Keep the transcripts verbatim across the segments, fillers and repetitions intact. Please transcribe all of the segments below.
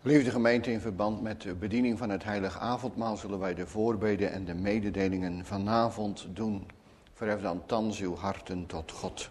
Geliefde gemeente, in verband met de bediening van het heilige avondmaal zullen wij de voorbeden en de mededelingen vanavond doen. Verhef dan thans uw harten tot God.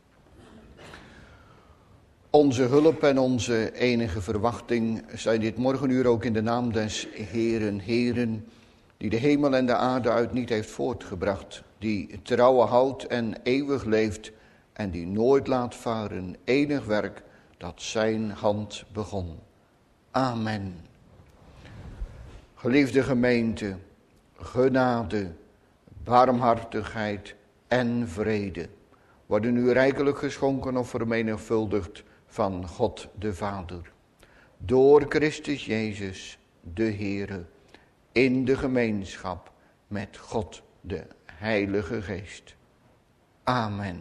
Onze hulp en onze enige verwachting zijn dit morgenuur ook in de naam des Heeren, Heeren, die de hemel en de aarde uit niet heeft voortgebracht, die trouwe houdt en eeuwig leeft en die nooit laat varen enig werk dat zijn hand begon. Amen. Geliefde gemeente, genade, barmhartigheid en vrede worden u rijkelijk geschonken of vermenigvuldigd van God de Vader. Door Christus Jezus, de Heere, in de gemeenschap met God de Heilige Geest. Amen.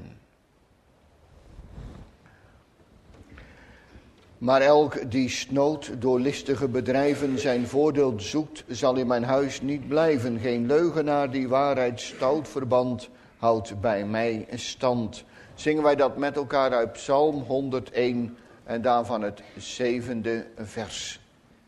Maar elk die snood door listige bedrijven zijn voordeel zoekt, zal in mijn huis niet blijven. Geen leugenaar die waarheid stout verband, houdt bij mij stand. Zingen wij dat met elkaar uit Psalm honderdéén en daarvan het zevende vers.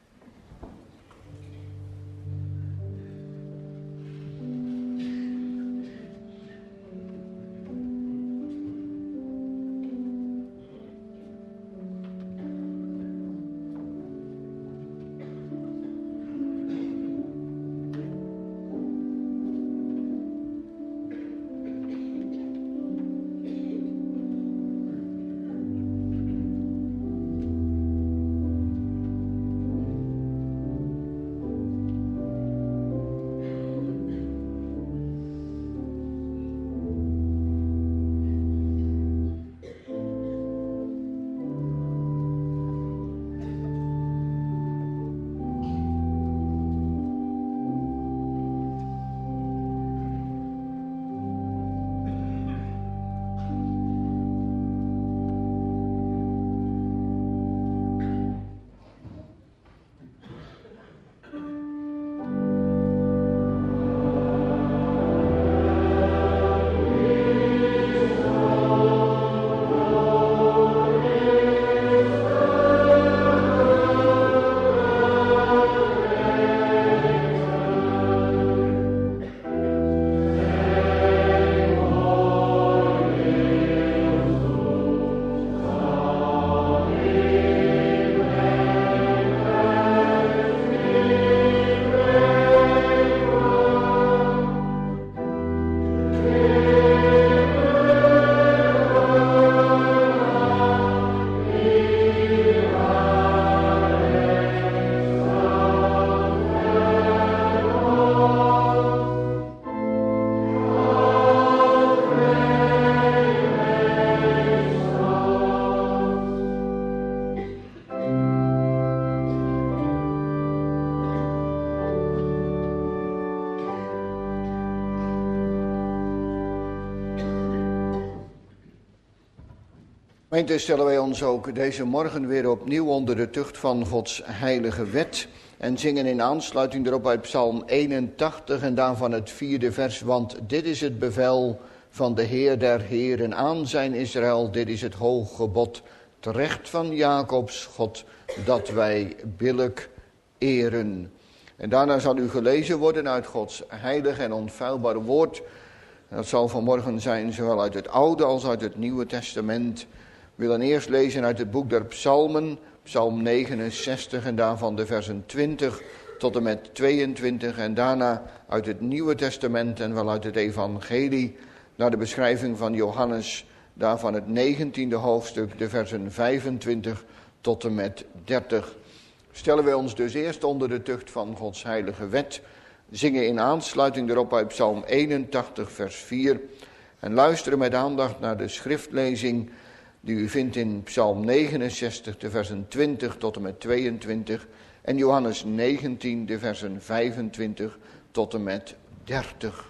Gemeente, stellen wij ons ook deze morgen weer opnieuw onder de tucht van Gods heilige wet en zingen in aansluiting erop uit Psalm eenentachtig en daarvan het vierde vers. Want dit is het bevel van de Heer der Heeren aan zijn Israël, dit is het hoog gebod, het recht van Jacobs God, dat wij billijk eren. En daarna zal u gelezen worden uit Gods heilige en onfeilbare woord. Dat zal vanmorgen zijn zowel uit het Oude als uit het Nieuwe Testament. We willen eerst lezen uit het boek der Psalmen, Psalm negenenzestig en daarvan de versen twintig tot en met tweeëntwintig. En daarna uit het Nieuwe Testament en wel uit het Evangelie naar de beschrijving van Johannes, daarvan het negentiende hoofdstuk, de versen vijfentwintig tot en met dertig. Stellen wij ons dus eerst onder de tucht van Gods heilige wet, zingen in aansluiting erop uit Psalm eenentachtig vers vier en luisteren met aandacht naar de schriftlezing die u vindt in Psalm negenenzestig, de versen twintig tot en met tweeëntwintig en Johannes negentien, de versen vijfentwintig tot en met dertig.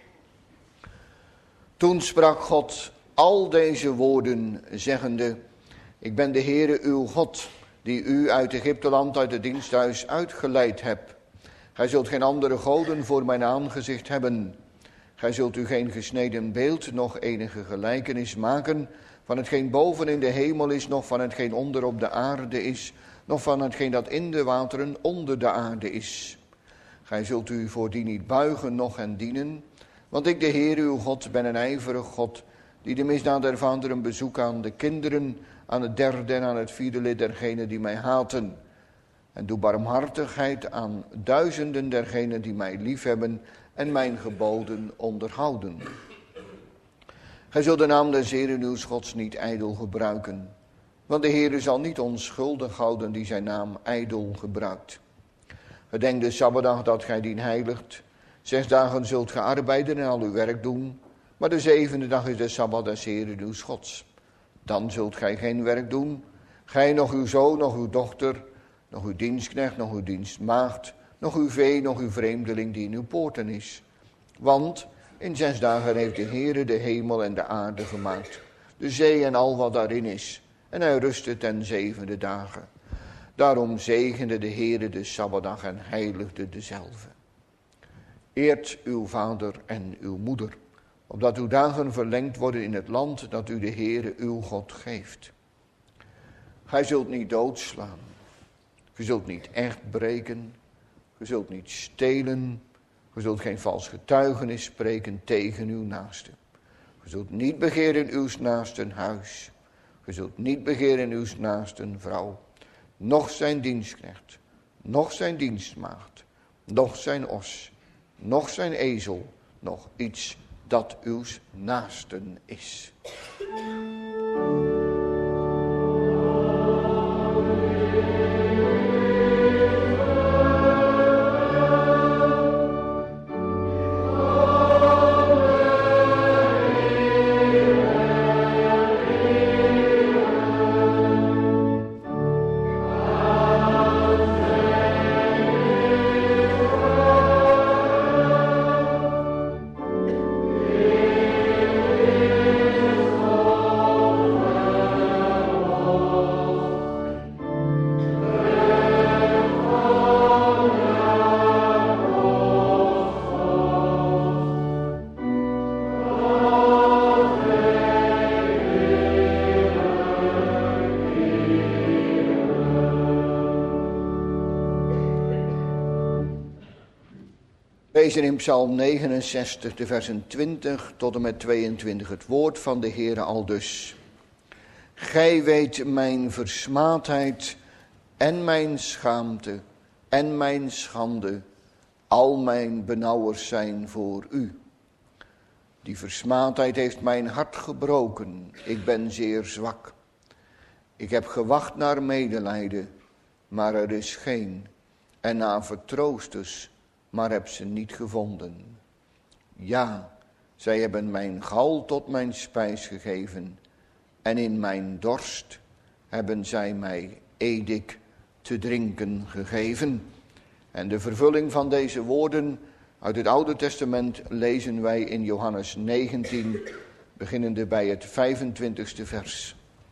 Toen sprak God al deze woorden, zeggende: Ik ben de Heere uw God, die u uit Egypteland, uit het diensthuis uitgeleid hebt. Gij zult geen andere goden voor mijn aangezicht hebben. Gij zult u geen gesneden beeld, noch enige gelijkenis maken van hetgeen boven in de hemel is, noch van hetgeen onder op de aarde is, noch van hetgeen dat in de wateren onder de aarde is. Gij zult u voor die niet buigen, noch hen dienen, want ik, de Heer uw God, ben een ijverig God, die de misdaad der vaderen bezoek aan de kinderen, aan het derde en aan het vierde lid dergenen die mij haten. En doe barmhartigheid aan duizenden dergenen die mij liefhebben en mijn geboden onderhouden. Gij zult de naam des Heeren uws Gods niet ijdel gebruiken, want de Heere zal niet onschuldig houden die zijn naam ijdel gebruikt. Gedenk de Sabbatdag dat gij dien heiligt. Zes dagen zult ge arbeiden en al uw werk doen, maar de zevende dag is de Sabbat des Heeren uws Gods. Dan zult gij geen werk doen, gij, nog uw zoon, nog uw dochter, nog uw dienstknecht, nog uw dienstmaagd, nog uw vee, nog uw vreemdeling die in uw poorten is. Want in zes dagen heeft de Heere de hemel en de aarde gemaakt, de zee en al wat daarin is, en hij rustte ten zevende dagen. Daarom zegende de Heere de Sabbatdag en heiligde dezelve. Eert uw vader en uw moeder, opdat uw dagen verlengd worden in het land dat u de Heere uw God geeft. Gij zult niet doodslaan, ge zult niet echt breken, ge zult niet stelen, ge zult geen vals getuigenis spreken tegen uw naaste. Ge zult niet begeren uw naasten huis, ge zult niet begeren uw naasten vrouw, noch zijn dienstknecht, noch zijn dienstmaagd, noch zijn os, noch zijn ezel, noch iets dat uw naasten is. Lezen in Psalm negenenzestig, de versen twintig tot en met tweeëntwintig, het woord van de Heere aldus. Gij weet mijn versmaadheid en mijn schaamte en mijn schande, al mijn benauwers zijn voor u. Die versmaadheid heeft mijn hart gebroken, ik ben zeer zwak. Ik heb gewacht naar medelijden, maar er is geen, en naar vertroosters, maar heb ze niet gevonden. Ja, zij hebben mijn gal tot mijn spijs gegeven, en in mijn dorst hebben zij mij edik te drinken gegeven. En de vervulling van deze woorden uit het Oude Testament lezen wij in Johannes negentien, beginnende bij het vijfentwintigste vers.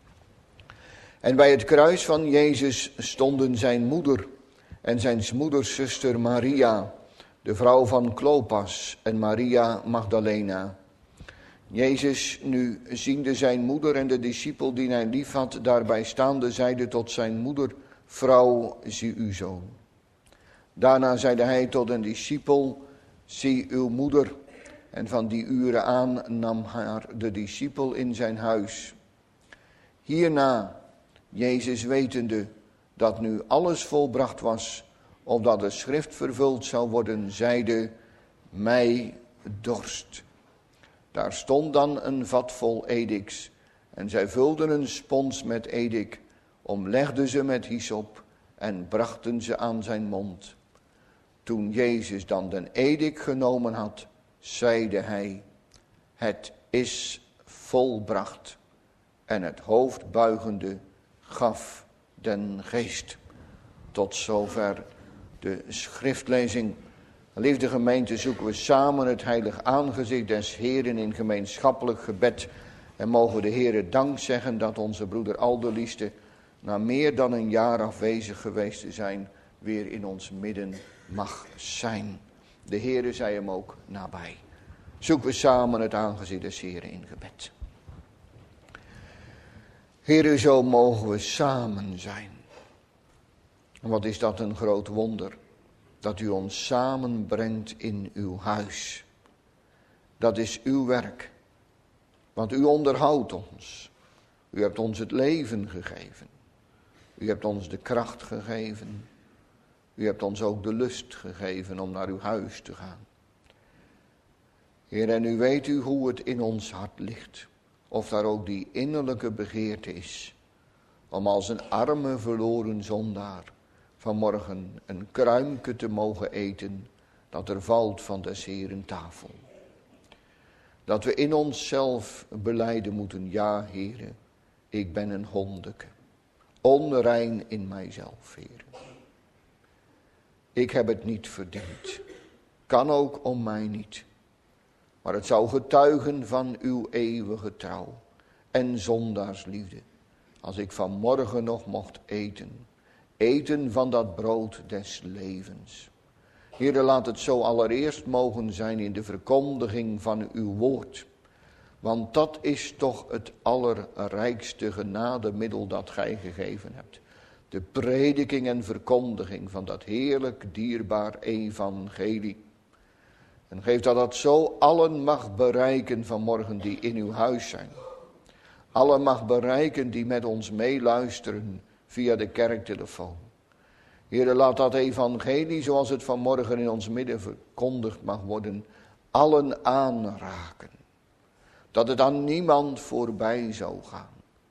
En bij het kruis van Jezus stonden zijn moeder en zijn moeders zuster Maria, de vrouw van Klopas, en Maria Magdalena. Jezus nu ziende zijn moeder en de discipel die hij lief had, daarbij staande, zeide tot zijn moeder: Vrouw, zie uw zoon. Daarna zeide hij tot een discipel: Zie uw moeder. En van die uren aan nam haar de discipel in zijn huis. Hierna, Jezus wetende dat nu alles volbracht was, opdat de schrift vervuld zou worden, zeide: Mij dorst. Daar stond dan een vat vol ediks, en zij vulden een spons met edik, omlegden ze met hyssop en brachten ze aan zijn mond. Toen Jezus dan den edik genomen had, zeide hij: Het is volbracht. En het hoofd buigende gaf den geest. Tot zover de schriftlezing. Liefde gemeente, zoeken we samen het heilig aangezicht des Heeren in gemeenschappelijk gebed. En mogen we de Heere dank zeggen dat onze broeder Alderlieste, na meer dan een jaar afwezig geweest te zijn, weer in ons midden mag zijn. De Heere zij hem ook nabij. Zoeken we samen het aangezicht des Heeren in gebed. Heere, zo mogen we samen zijn. En wat is dat een groot wonder, dat u ons samenbrengt in uw huis. Dat is uw werk, want u onderhoudt ons. U hebt ons het leven gegeven. U hebt ons de kracht gegeven. U hebt ons ook de lust gegeven om naar uw huis te gaan. Heer, en u weet u hoe het in ons hart ligt. Of daar ook die innerlijke begeerte is. Om als een arme verloren zondaar vanmorgen een kruimke te mogen eten. Dat er valt van des Heeren tafel. Dat we in onszelf belijden moeten. Ja, Heere, ik ben een hondeke. Onrein in mijzelf, Heere. Ik heb het niet verdiend. Kan ook om mij niet. Maar het zou getuigen van uw eeuwige trouw en zondaarsliefde. Als ik vanmorgen nog mocht eten. Eten van dat brood des levens. Heere, laat het zo allereerst mogen zijn in de verkondiging van uw woord. Want dat is toch het allerrijkste genademiddel dat gij gegeven hebt. De prediking en verkondiging van dat heerlijk dierbaar evangelie. En geef dat dat zo allen mag bereiken vanmorgen die in uw huis zijn. Allen mag bereiken die met ons meeluisteren via de kerktelefoon. Heere, laat dat evangelie zoals het vanmorgen in ons midden verkondigd mag worden, allen aanraken. Dat het aan niemand voorbij zou gaan.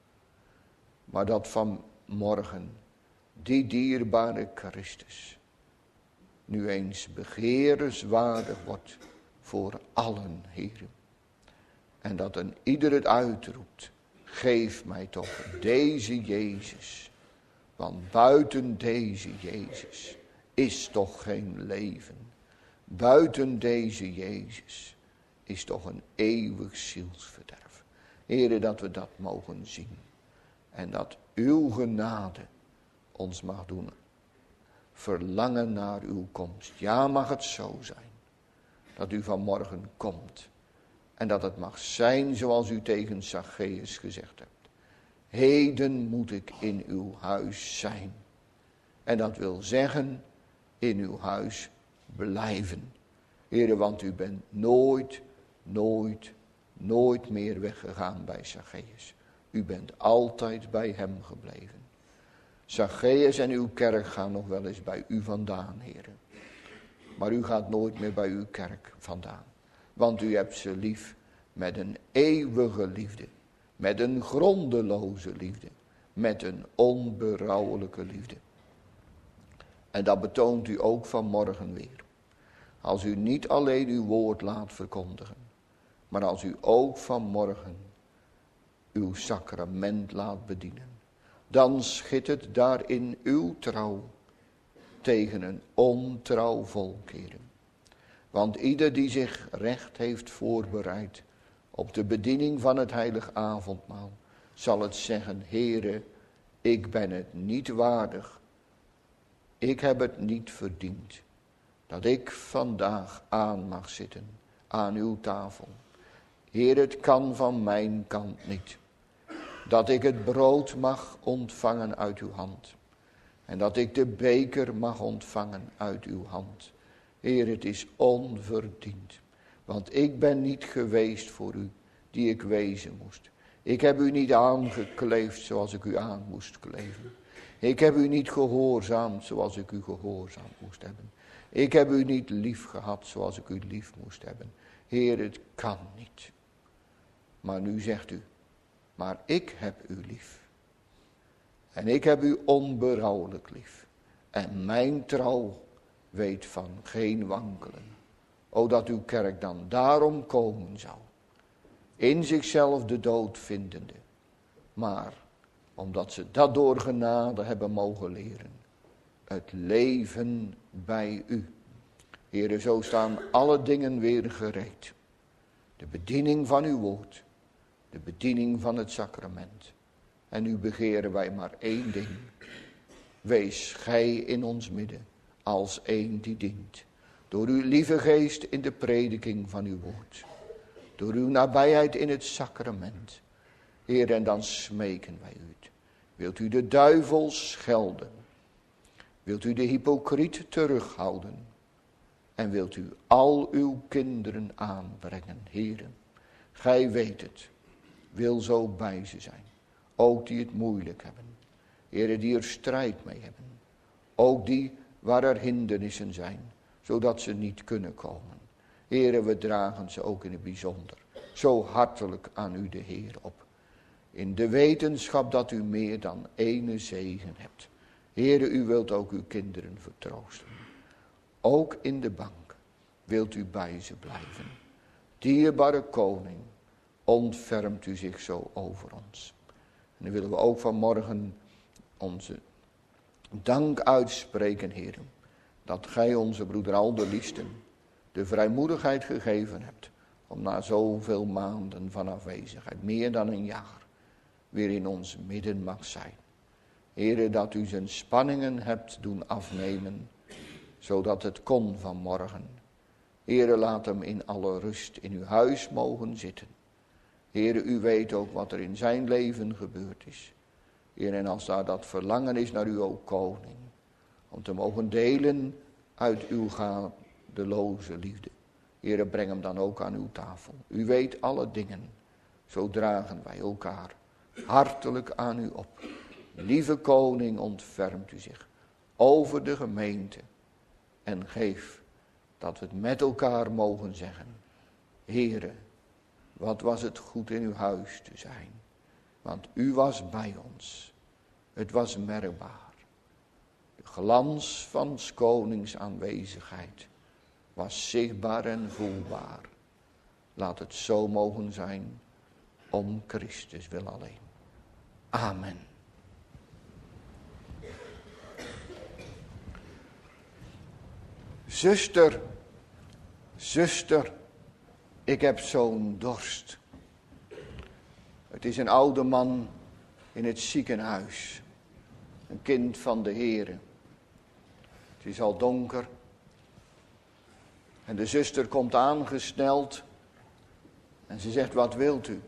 Maar dat vanmorgen die dierbare Christus nu eens begeerenswaardig wordt voor allen, Heere. En dat een ieder het uitroept, geef mij toch deze Jezus. Want buiten deze Jezus is toch geen leven. Buiten deze Jezus is toch een eeuwig zielsverderf. Heere, dat we dat mogen zien. En dat uw genade ons mag doen verlangen naar uw komst. Ja, mag het zo zijn. Dat u vanmorgen komt. En dat het mag zijn zoals u tegen Zacchaeus gezegd hebt. Heden moet ik in uw huis zijn. En dat wil zeggen, in uw huis blijven. Heere, want u bent nooit, nooit, nooit meer weggegaan bij Zacchaeus. U bent altijd bij hem gebleven. Zacchaeus en uw kerk gaan nog wel eens bij u vandaan, Heere. Maar u gaat nooit meer bij uw kerk vandaan. Want u hebt ze lief met een eeuwige liefde. Met een grondeloze liefde. Met een onberouwelijke liefde. En dat betoont u ook vanmorgen weer. Als u niet alleen uw woord laat verkondigen. Maar als u ook vanmorgen uw sacrament laat bedienen. Dan schittert daarin uw trouw tegen een ontrouw volk, Heere. Want ieder die zich recht heeft voorbereid op de bediening van het heilig avondmaal, zal het zeggen, Heere, ik ben het niet waardig. Ik heb het niet verdiend. Dat ik vandaag aan mag zitten aan uw tafel. Heer, het kan van mijn kant niet. Dat ik het brood mag ontvangen uit uw hand. En dat ik de beker mag ontvangen uit uw hand. Heer, het is onverdiend. Want ik ben niet geweest voor u die ik wezen moest. Ik heb u niet aangekleefd zoals ik u aan moest kleven. Ik heb u niet gehoorzaamd zoals ik u gehoorzaamd moest hebben. Ik heb u niet lief gehad zoals ik u lief moest hebben. Heer, het kan niet. Maar nu zegt u, maar ik heb u lief. En ik heb u onberouwelijk lief. En mijn trouw weet van geen wankelen. O, dat uw kerk dan daarom komen zou. In zichzelf de dood vindende. Maar omdat ze dat door genade hebben mogen leren. Het leven bij u. Heere, zo staan alle dingen weer gereed. De bediening van uw woord. De bediening van het sacrament. En nu begeren wij maar één ding. Wees gij in ons midden als één die dient. Door uw lieve geest in de prediking van uw woord. Door uw nabijheid in het sacrament. Heer, en dan smeken wij u het. Wilt u de duivel schelden? Wilt u de hypocriet terughouden? En wilt u al uw kinderen aanbrengen, heren? Gij weet het, wil zo bij ze zijn. Ook die het moeilijk hebben. Heren, die er strijd mee hebben. Ook die waar er hindernissen zijn, zodat ze niet kunnen komen. Heren, we dragen ze ook in het bijzonder zo hartelijk aan u de Heer op. In de wetenschap dat u meer dan ene zegen hebt. Heren, u wilt ook uw kinderen vertroosten. Ook in de bank wilt u bij ze blijven. Dierbare koning, ontfermt u zich zo over ons. En dan willen we ook vanmorgen onze dank uitspreken, heren, dat gij onze broeder Alderliesten de vrijmoedigheid gegeven hebt om na zoveel maanden van afwezigheid, meer dan een jaar, weer in ons midden mag zijn. Heren, dat u zijn spanningen hebt doen afnemen, zodat het kon vanmorgen. Heren, laat hem in alle rust in uw huis mogen zitten. Heren, u weet ook wat er in zijn leven gebeurd is. Heren, en als daar dat verlangen is naar u, o koning, om te mogen delen uit uw gadeloze liefde. Heren, breng hem dan ook aan uw tafel. U weet alle dingen, zo dragen wij elkaar hartelijk aan u op. Lieve koning, ontfermt u zich over de gemeente en geef dat we het met elkaar mogen zeggen. Here, wat was het goed in uw huis te zijn, want u was bij ons. Het was merkbaar. De glans van 's konings aanwezigheid was zichtbaar en voelbaar. Laat het zo mogen zijn, om Christus wil alleen. Amen. Zuster, zuster, ik heb zo'n dorst. Het is een oude man in het ziekenhuis. Een kind van de Heere. Het is al donker. En de zuster komt aangesneld. En ze zegt, wat wilt u?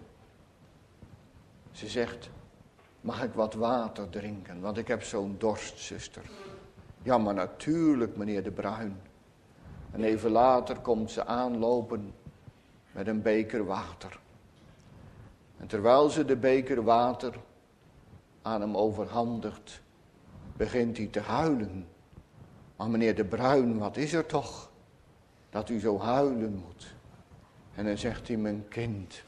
Ze zegt, mag ik wat water drinken? Want ik heb zo'n dorst, zuster. Ja, maar natuurlijk, meneer De Bruin. En even later komt ze aanlopen met een beker water. En terwijl ze de beker water aan hem overhandigt, begint hij te huilen. Maar meneer De Bruin, wat is er toch dat u zo huilen moet? En dan zegt hij, mijn kind,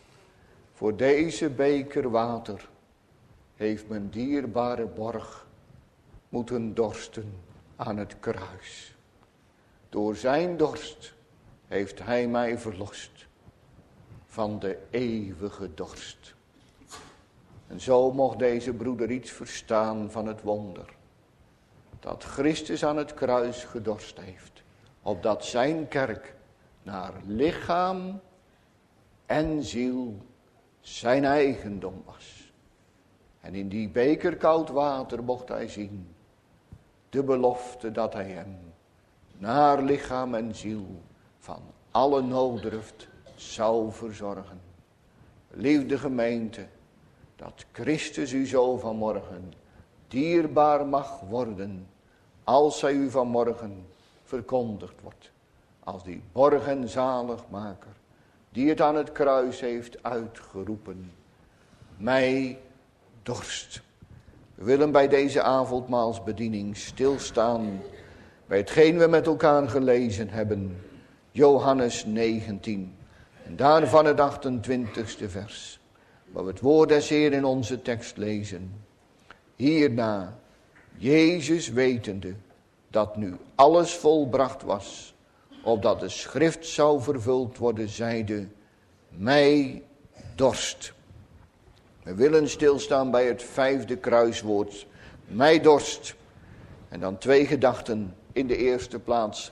voor deze beker water heeft mijn dierbare borg moeten dorsten aan het kruis. Door zijn dorst heeft hij mij verlost van de eeuwige dorst. En zo mocht deze broeder iets verstaan van het wonder. Dat Christus aan het kruis gedorst heeft. Opdat zijn kerk naar lichaam en ziel zijn eigendom was. En in die beker koud water mocht hij zien de belofte dat hij hem naar lichaam en ziel van alle nooddruft zou verzorgen. Liefde gemeente, dat Christus u zo vanmorgen dierbaar mag worden, als hij u vanmorgen verkondigd wordt. Als die borg en zaligmaker, die het aan het kruis heeft uitgeroepen. Mij dorst. We willen bij deze avondmaalsbediening stilstaan bij hetgeen we met elkaar gelezen hebben. Johannes negentien. En daarvan het achtentwintigste vers. Waar we het woord des Heer in onze tekst lezen. Hierna, Jezus wetende dat nu alles volbracht was, opdat de schrift zou vervuld worden, zeide, mij dorst. We willen stilstaan bij het vijfde kruiswoord, mij dorst. En dan twee gedachten in de eerste plaats.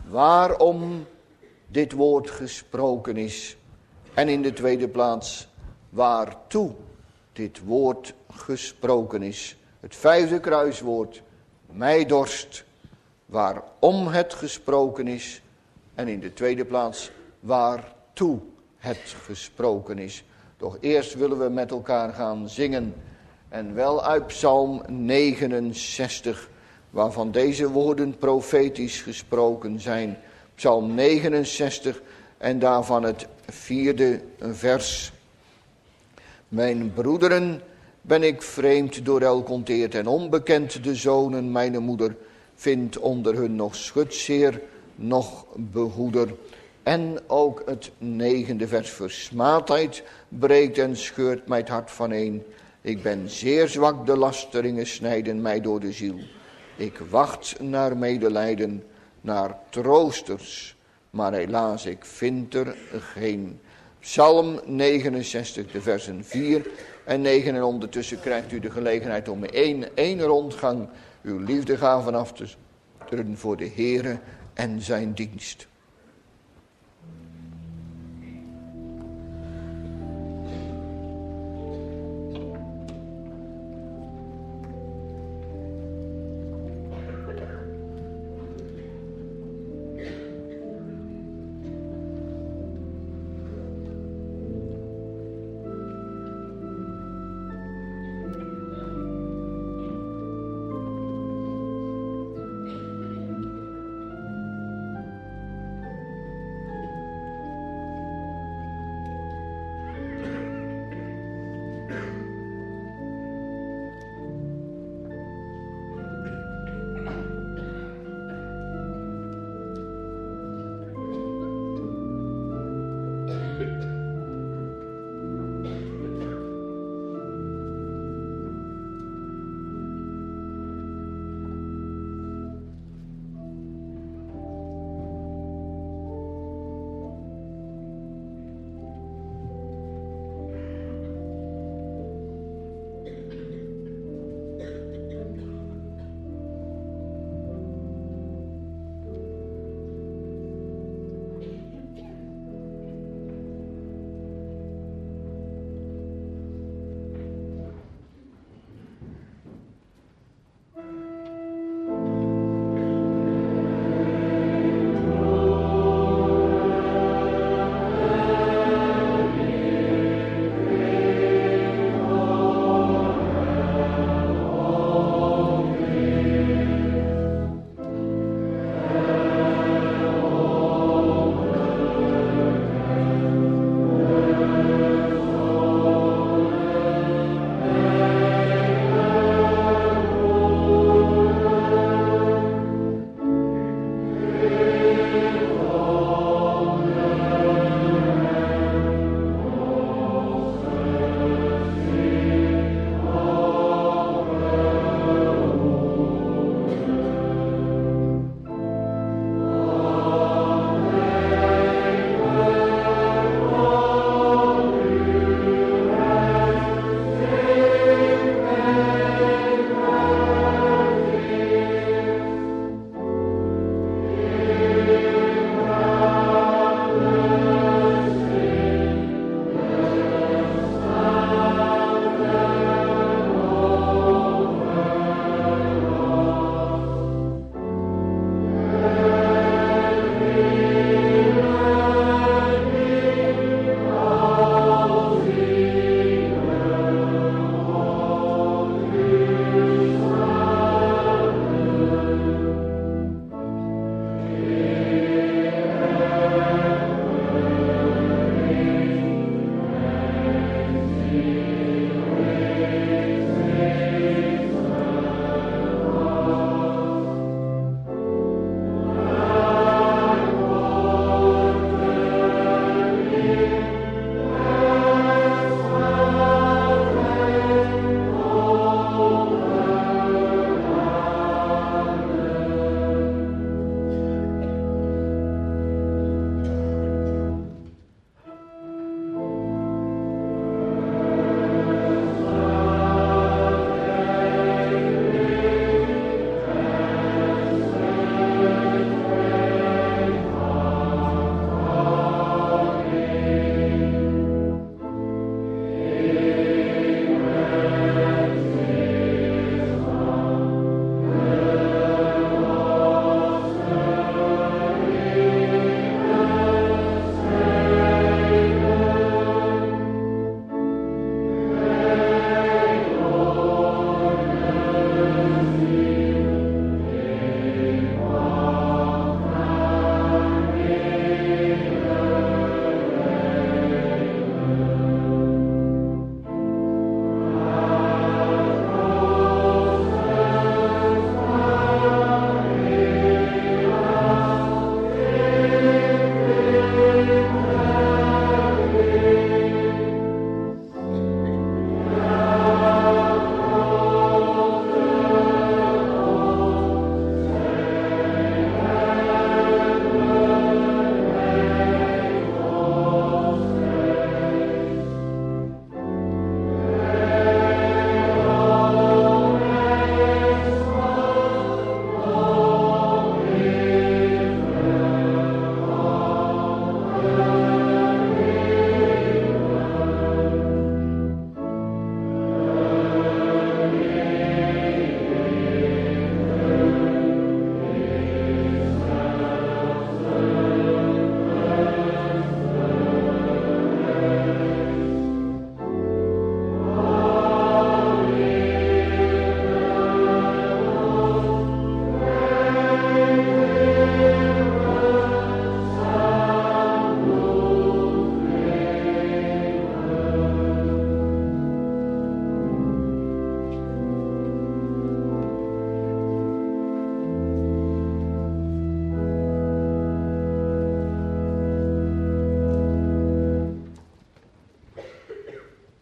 Waarom dit woord gesproken is. En in de tweede plaats, waartoe dit woord gesproken is. Het vijfde kruiswoord, mij dorst. Waarom het gesproken is. En in de tweede plaats, waartoe het gesproken is. Doch eerst willen we met elkaar gaan zingen. En wel uit Psalm negenenzestig. waarvan deze woorden profetisch gesproken zijn. Psalm negenenzestig en daarvan het vierde vers. Mijn broederen, ben ik vreemd door elk onteerd en onbekend de zonen mijn moeder, vindt onder hun nog schutzeer, nog behoeder. En ook het negende vers, versmaadheid breekt en scheurt mij het hart vaneen. Ik ben zeer zwak, de lasteringen snijden mij door de ziel. Ik wacht naar medelijden, naar troosters, maar helaas, ik vind er geen. Psalm negenenzestig, de versen vier en negen. En ondertussen krijgt u de gelegenheid om één, één rondgang uw liefdegaven af te sturen voor de Heere en zijn dienst.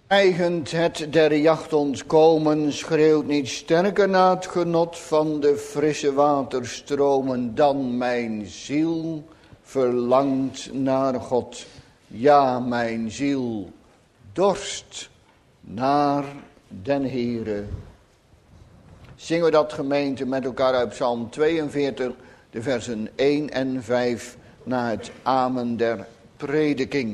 Eigend het der jacht ontkomen, schreeuwt niet sterker naar het genot van de frisse waterstromen dan mijn ziel verlangt naar God. Ja, mijn ziel dorst naar den Heere. Zingen we dat, gemeente, met elkaar uit Psalm tweeënveertig, de versen één en vijf, na het amen der prediking.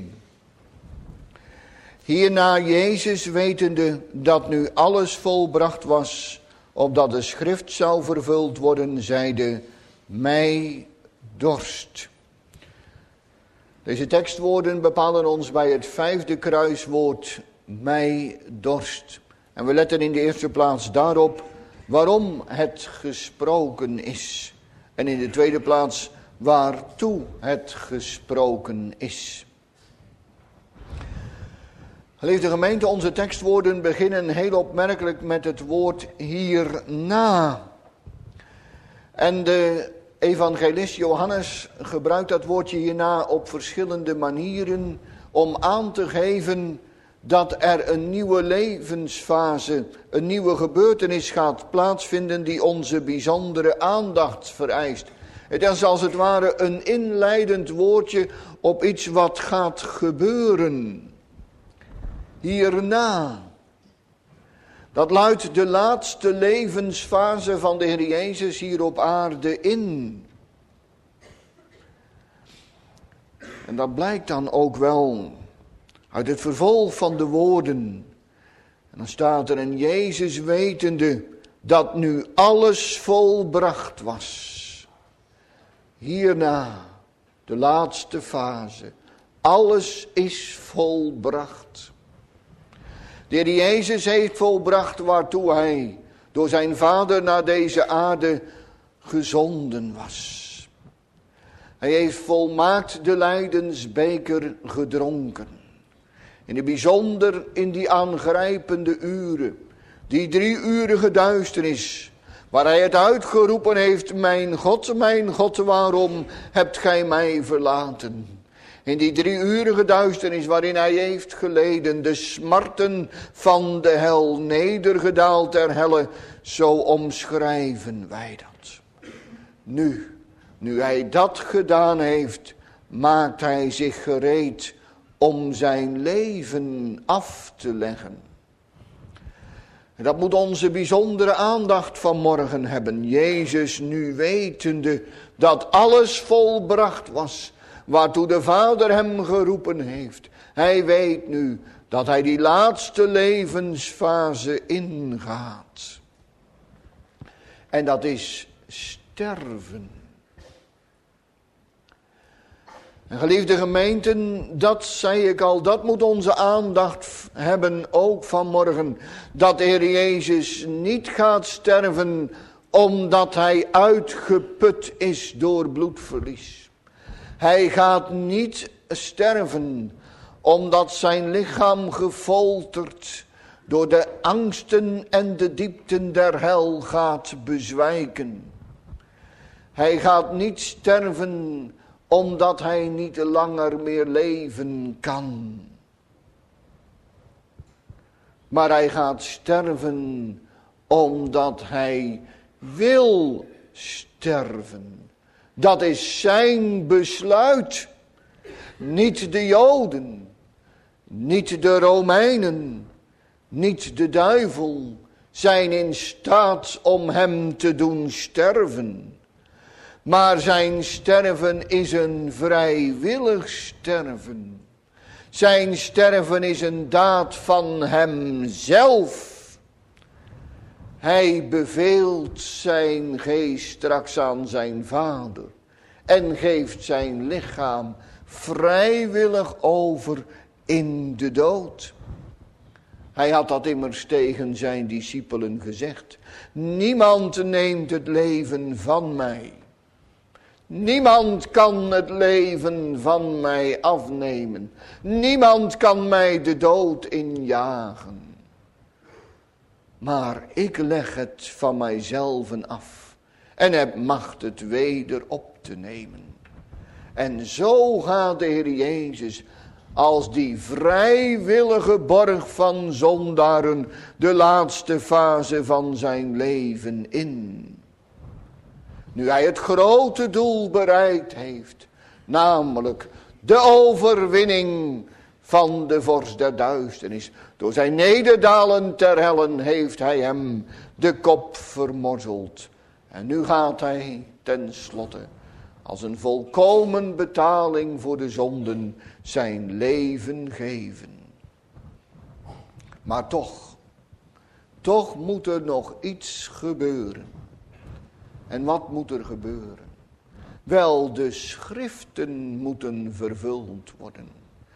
Hierna Jezus wetende dat nu alles volbracht was, opdat de schrift zou vervuld worden, zeide, mij dorst. Deze tekstwoorden bepalen ons bij het vijfde kruiswoord, mij dorst. En we letten in de eerste plaats daarop waarom het gesproken is. En in de tweede plaats waartoe het gesproken is. Geliefde gemeente, onze tekstwoorden beginnen heel opmerkelijk met het woord hierna. En de evangelist Johannes gebruikt dat woordje hierna op verschillende manieren om aan te geven dat er een nieuwe levensfase, een nieuwe gebeurtenis gaat plaatsvinden die onze bijzondere aandacht vereist. Het is als het ware een inleidend woordje op iets wat gaat gebeuren. Hierna. Dat luidt de laatste levensfase van de Heer Jezus hier op aarde in. En dat blijkt dan ook wel uit het vervolg van de woorden. En dan staat er, en Jezus wetende dat nu alles volbracht was. Hierna, de laatste fase. Alles is volbracht. De Heer Jezus heeft volbracht waartoe hij door zijn Vader naar deze aarde gezonden was. Hij heeft volmaakt de lijdensbeker gedronken. In het bijzonder in die aangrijpende uren, die drieurige duisternis, waar hij het uitgeroepen heeft, mijn God, mijn God, waarom hebt gij mij verlaten? In die drieurige duisternis waarin hij heeft geleden, de smarten van de hel, nedergedaald ter helle, zo omschrijven wij dat. Nu, nu hij dat gedaan heeft, maakt hij zich gereed om zijn leven af te leggen. En dat moet onze bijzondere aandacht vanmorgen hebben. Jezus nu wetende dat alles volbracht was, waartoe de Vader hem geroepen heeft. Hij weet nu dat hij die laatste levensfase ingaat. En dat is sterven. En geliefde gemeenten, dat zei ik al, dat moet onze aandacht hebben ook vanmorgen. Dat de Heer Jezus niet gaat sterven omdat hij uitgeput is door bloedverlies. Hij gaat niet sterven omdat zijn lichaam gefolterd door de angsten en de diepten der hel gaat bezwijken. Hij gaat niet sterven omdat hij niet langer meer leven kan. Maar hij gaat sterven omdat hij wil sterven. Dat is zijn besluit. Niet de Joden, niet de Romeinen, niet de duivel zijn in staat om hem te doen sterven. Maar zijn sterven is een vrijwillig sterven. Zijn sterven is een daad van hemzelf. Hij beveelt zijn geest straks aan zijn Vader. En geeft zijn lichaam vrijwillig over in de dood. Hij had dat immers tegen zijn discipelen gezegd. Niemand neemt het leven van mij. Niemand kan het leven van mij afnemen. Niemand kan mij de dood injagen. Maar ik leg het van mijzelf af en heb macht het weder op te nemen. En zo gaat de Heer Jezus als die vrijwillige borg van zondaren de laatste fase van zijn leven in. Nu hij het grote doel bereikt heeft, namelijk de overwinning van de vorst der duisternis. Door zijn nederdalen ter hellen heeft hij hem de kop vermorzeld. En nu gaat hij ten slotte als een volkomen betaling voor de zonden zijn leven geven. Maar toch, toch moet er nog iets gebeuren. En wat moet er gebeuren? Wel, de schriften moeten vervuld worden.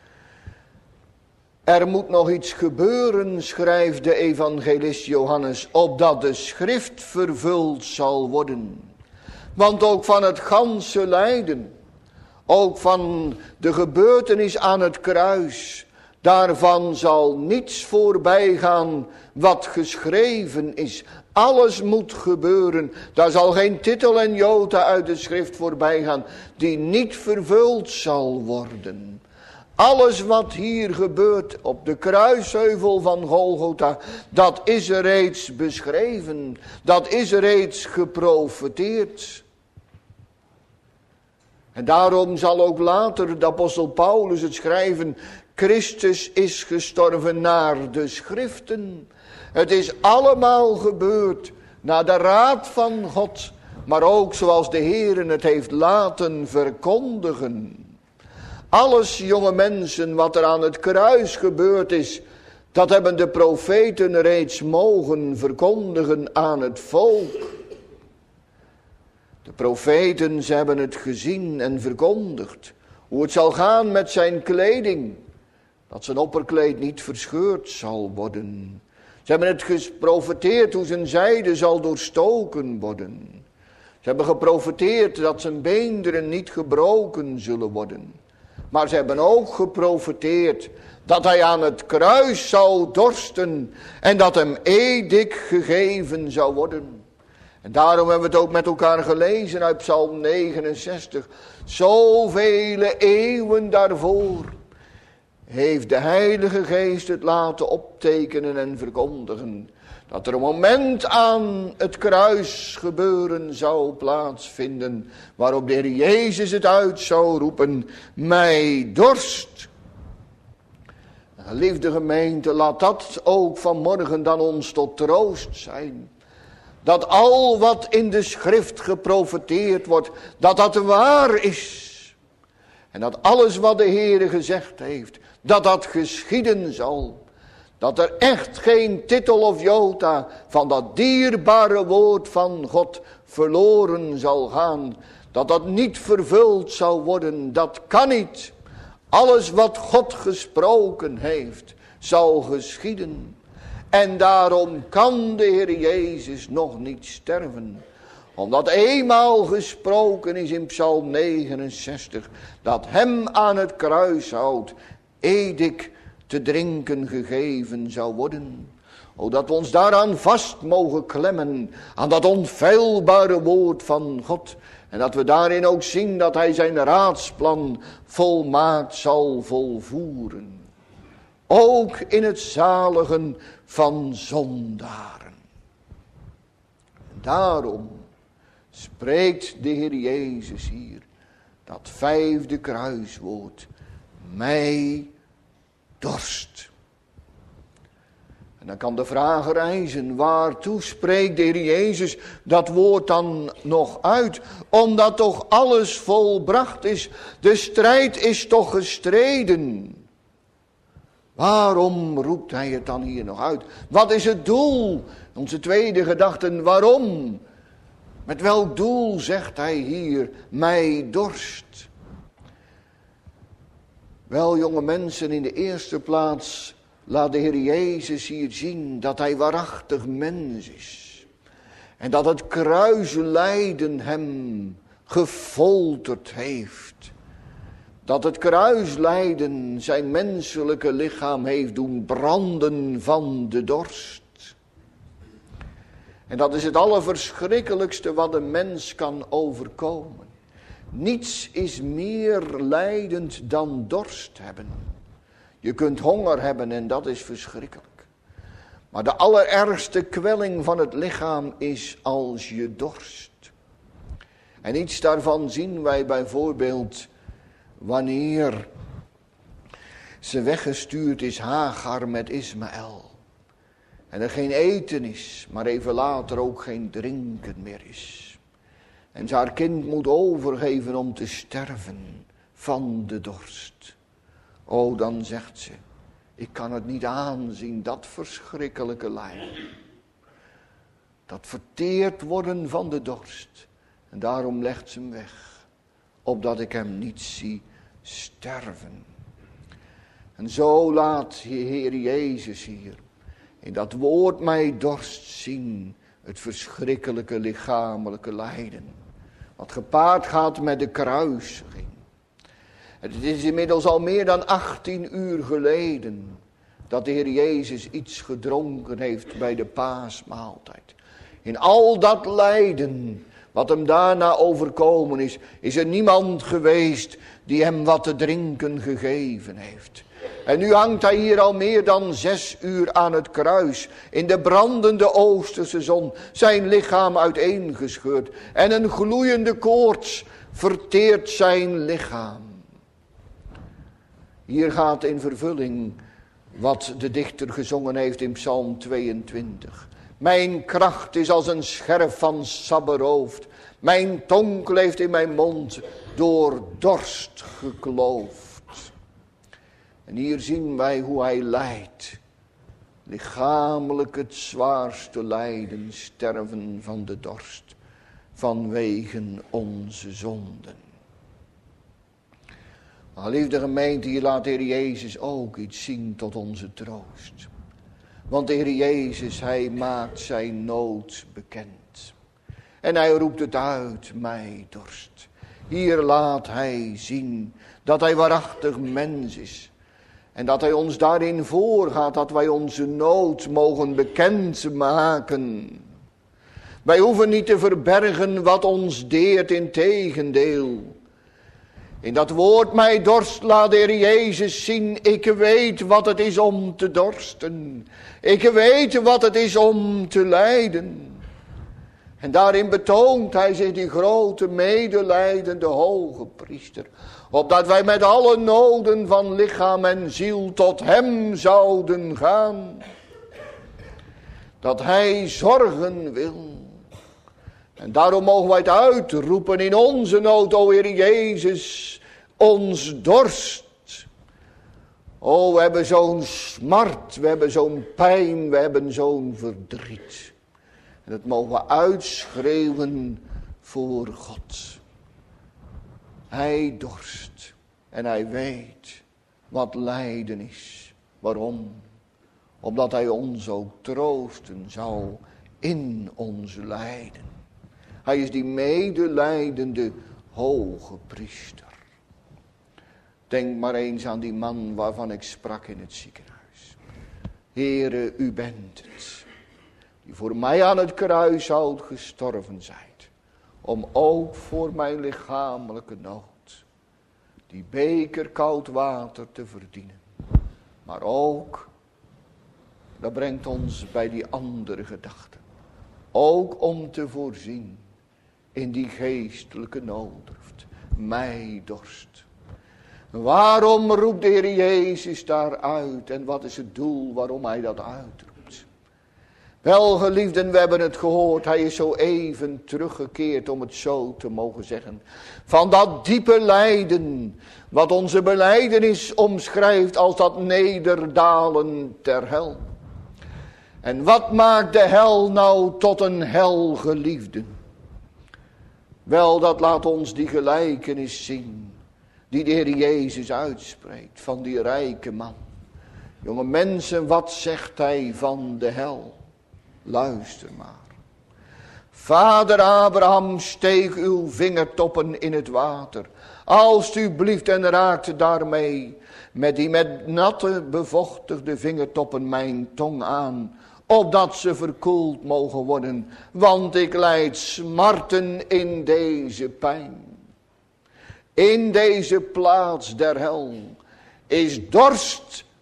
Er moet nog iets gebeuren, schrijft de evangelist Johannes, opdat de schrift vervuld zal worden. Want ook van het ganse lijden, ook van de gebeurtenis aan het kruis, daarvan zal niets voorbij gaan wat geschreven is. Alles moet gebeuren. Daar zal geen titel en jota uit de schrift voorbij gaan die niet vervuld zal worden. Alles wat hier gebeurt op de kruisheuvel van Golgotha, dat is er reeds beschreven. Dat is er reeds geprofeteerd. En daarom zal ook later de apostel Paulus het schrijven: Christus is gestorven naar de schriften. Het is allemaal gebeurd naar de raad van God, maar ook zoals de Heer het heeft laten verkondigen. Alles, jonge mensen, wat er aan het kruis gebeurd is, dat hebben de profeten reeds mogen verkondigen aan het volk. De profeten, ze hebben het gezien en verkondigd. Hoe het zal gaan met zijn kleding. Dat zijn opperkleed niet verscheurd zal worden. Ze hebben het geprofeteerd hoe zijn zijde zal doorstoken worden. Ze hebben geprofeteerd dat zijn beenderen niet gebroken zullen worden. Maar ze hebben ook geprofeteerd dat hij aan het kruis zou dorsten en dat hem eeuwig gegeven zou worden. En daarom hebben we het ook met elkaar gelezen uit Psalm negenenzestig. Zoveel eeuwen daarvoor heeft de Heilige Geest het laten optekenen en verkondigen, dat er een moment aan het kruis gebeuren zou plaatsvinden, waarop de Heer Jezus het uit zou roepen: mij dorst. Geliefde gemeente, laat dat ook vanmorgen dan ons tot troost zijn. Dat al wat in de schrift geprofeteerd wordt, dat dat waar is. En dat alles wat de Heer gezegd heeft, dat dat geschieden zal. Dat er echt geen titel of jota van dat dierbare woord van God verloren zal gaan. Dat dat niet vervuld zal worden, dat kan niet. Alles wat God gesproken heeft, zal geschieden. En daarom kan de Heer Jezus nog niet sterven. Omdat eenmaal gesproken is in Psalm negenenzestig, dat hem aan het kruishout eeuwig te drinken gegeven zou worden. O, dat we ons daaraan vast mogen klemmen, aan dat onfeilbare woord van God. En dat we daarin ook zien dat hij zijn raadsplan volmaakt zal volvoeren. Ook in het zaligen van zondaren. En daarom spreekt de Heer Jezus hier dat vijfde kruiswoord: mij dorst. En dan kan de vraag rijzen: waartoe spreekt de Heer Jezus dat woord dan nog uit? Omdat toch alles volbracht is. De strijd is toch gestreden. Waarom roept hij het dan hier nog uit? Wat is het doel? Onze tweede gedachte: waarom? Met welk doel zegt hij hier: mij dorst? Wel, jonge mensen, in de eerste plaats laat de Heer Jezus hier zien dat hij waarachtig mens is. En dat het kruislijden hem gefolterd heeft. Dat het kruislijden zijn menselijke lichaam heeft doen branden van de dorst. En dat is het allerverschrikkelijkste wat een mens kan overkomen. Niets is meer lijdend dan dorst hebben. Je kunt honger hebben en dat is verschrikkelijk. Maar de allerergste kwelling van het lichaam is als je dorst. En iets daarvan zien wij bijvoorbeeld wanneer ze weggestuurd is, Hagar met Ismaël. En er geen eten is, maar even later ook geen drinken meer is. En ze haar kind moet overgeven om te sterven van de dorst. O, dan zegt ze, ik kan het niet aanzien, dat verschrikkelijke lijden. Dat verteerd worden van de dorst. En daarom legt ze hem weg, opdat ik hem niet zie sterven. En zo laat de Heer Jezus hier in dat woord mij dorst zien, het verschrikkelijke lichamelijke lijden. Wat gepaard gaat met de kruisiging. Het is inmiddels al meer dan achttien uur geleden dat de Heer Jezus iets gedronken heeft bij de paasmaaltijd. In al dat lijden wat hem daarna overkomen is, is er niemand geweest die hem wat te drinken gegeven heeft. En nu hangt hij hier al meer dan zes uur aan het kruis, in de brandende oosterse zon, zijn lichaam uiteengescheurd. En een gloeiende koorts verteert zijn lichaam. Hier gaat in vervulling wat de dichter gezongen heeft in Psalm tweeëntwintig. Mijn kracht is als een scherf van sabberhoofd. Mijn tong kleeft in mijn mond, door dorst gekloofd. En hier zien wij hoe hij lijdt. Lichamelijk het zwaarste lijden, sterven van de dorst. Vanwege onze zonden. Maar liefde gemeente, hier laat de Heer Jezus ook iets zien tot onze troost. Want de Heer Jezus, hij maakt zijn nood bekend. En hij roept het uit, mij dorst. Hier laat hij zien dat hij waarachtig mens is. En dat hij ons daarin voorgaat, dat wij onze nood mogen bekend maken. Wij hoeven niet te verbergen wat ons deert, integendeel. In dat woord mij dorst laat de Heer Jezus zien, ik weet wat het is om te dorsten. Ik weet wat het is om te lijden. En daarin betoont hij zich die grote medelijdende hoge priester. Opdat wij met alle noden van lichaam en ziel tot hem zouden gaan. Dat hij zorgen wil. En daarom mogen wij het uitroepen in onze nood, o Heer Jezus, ons dorst. O, we hebben zo'n smart, we hebben zo'n pijn, we hebben zo'n verdriet. En dat mogen we uitschreeuwen voor God. Hij dorst en hij weet wat lijden is. Waarom? Opdat hij ons ook troosten zou in ons lijden. Hij is die medelijdende hoge priester. Denk maar eens aan die man waarvan ik sprak in het ziekenhuis. Heere, u bent het, die voor mij aan het kruishout gestorven zijt, om ook voor mijn lichamelijke nood die beker koud water te verdienen. Maar ook, dat brengt ons bij die andere gedachte, ook om te voorzien in die geestelijke nooddruft, mij dorst. Waarom roept de Heer Jezus daar uit en wat is het doel waarom hij dat uitroept? Wel geliefden, we hebben het gehoord, hij is zo even teruggekeerd, om het zo te mogen zeggen, van dat diepe lijden, wat onze belijdenis omschrijft als dat nederdalen ter hel. En wat maakt de hel nou tot een hel, geliefden? Wel, dat laat ons die gelijkenis zien, die de Heer Jezus uitspreekt, van die rijke man. Jonge mensen, wat zegt hij van de hel? Luister maar. Vader Abraham, steek uw vingertoppen in het water, alstublieft, en raakt daarmee met die met natte bevochtigde vingertoppen mijn tong aan, opdat ze verkoeld mogen worden, want ik lijd smarten in deze pijn. In deze plaats der hel is dorst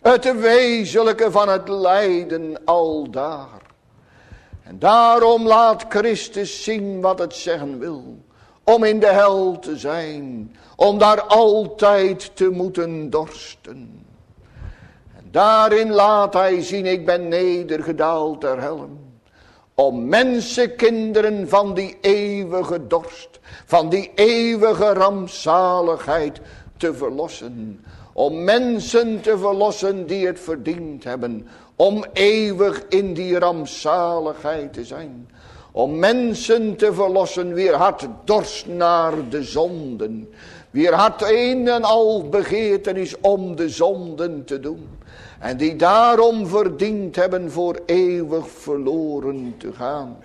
Het wezenlijke van het lijden aldaar. En daarom laat Christus zien wat het zeggen wil. Om in de hel te zijn. Om daar altijd te moeten dorsten. En daarin laat hij zien, ik ben nedergedaald ter helle. Om mensenkinderen van die eeuwige dorst. Van die eeuwige rampzaligheid te verlossen. Om mensen te verlossen die het verdiend hebben. Om eeuwig in die rampzaligheid te zijn. Om mensen te verlossen wier hart dorst naar de zonden. Wier hart een en al begeerten is om de zonden te doen. En die daarom verdiend hebben voor eeuwig verloren te gaan.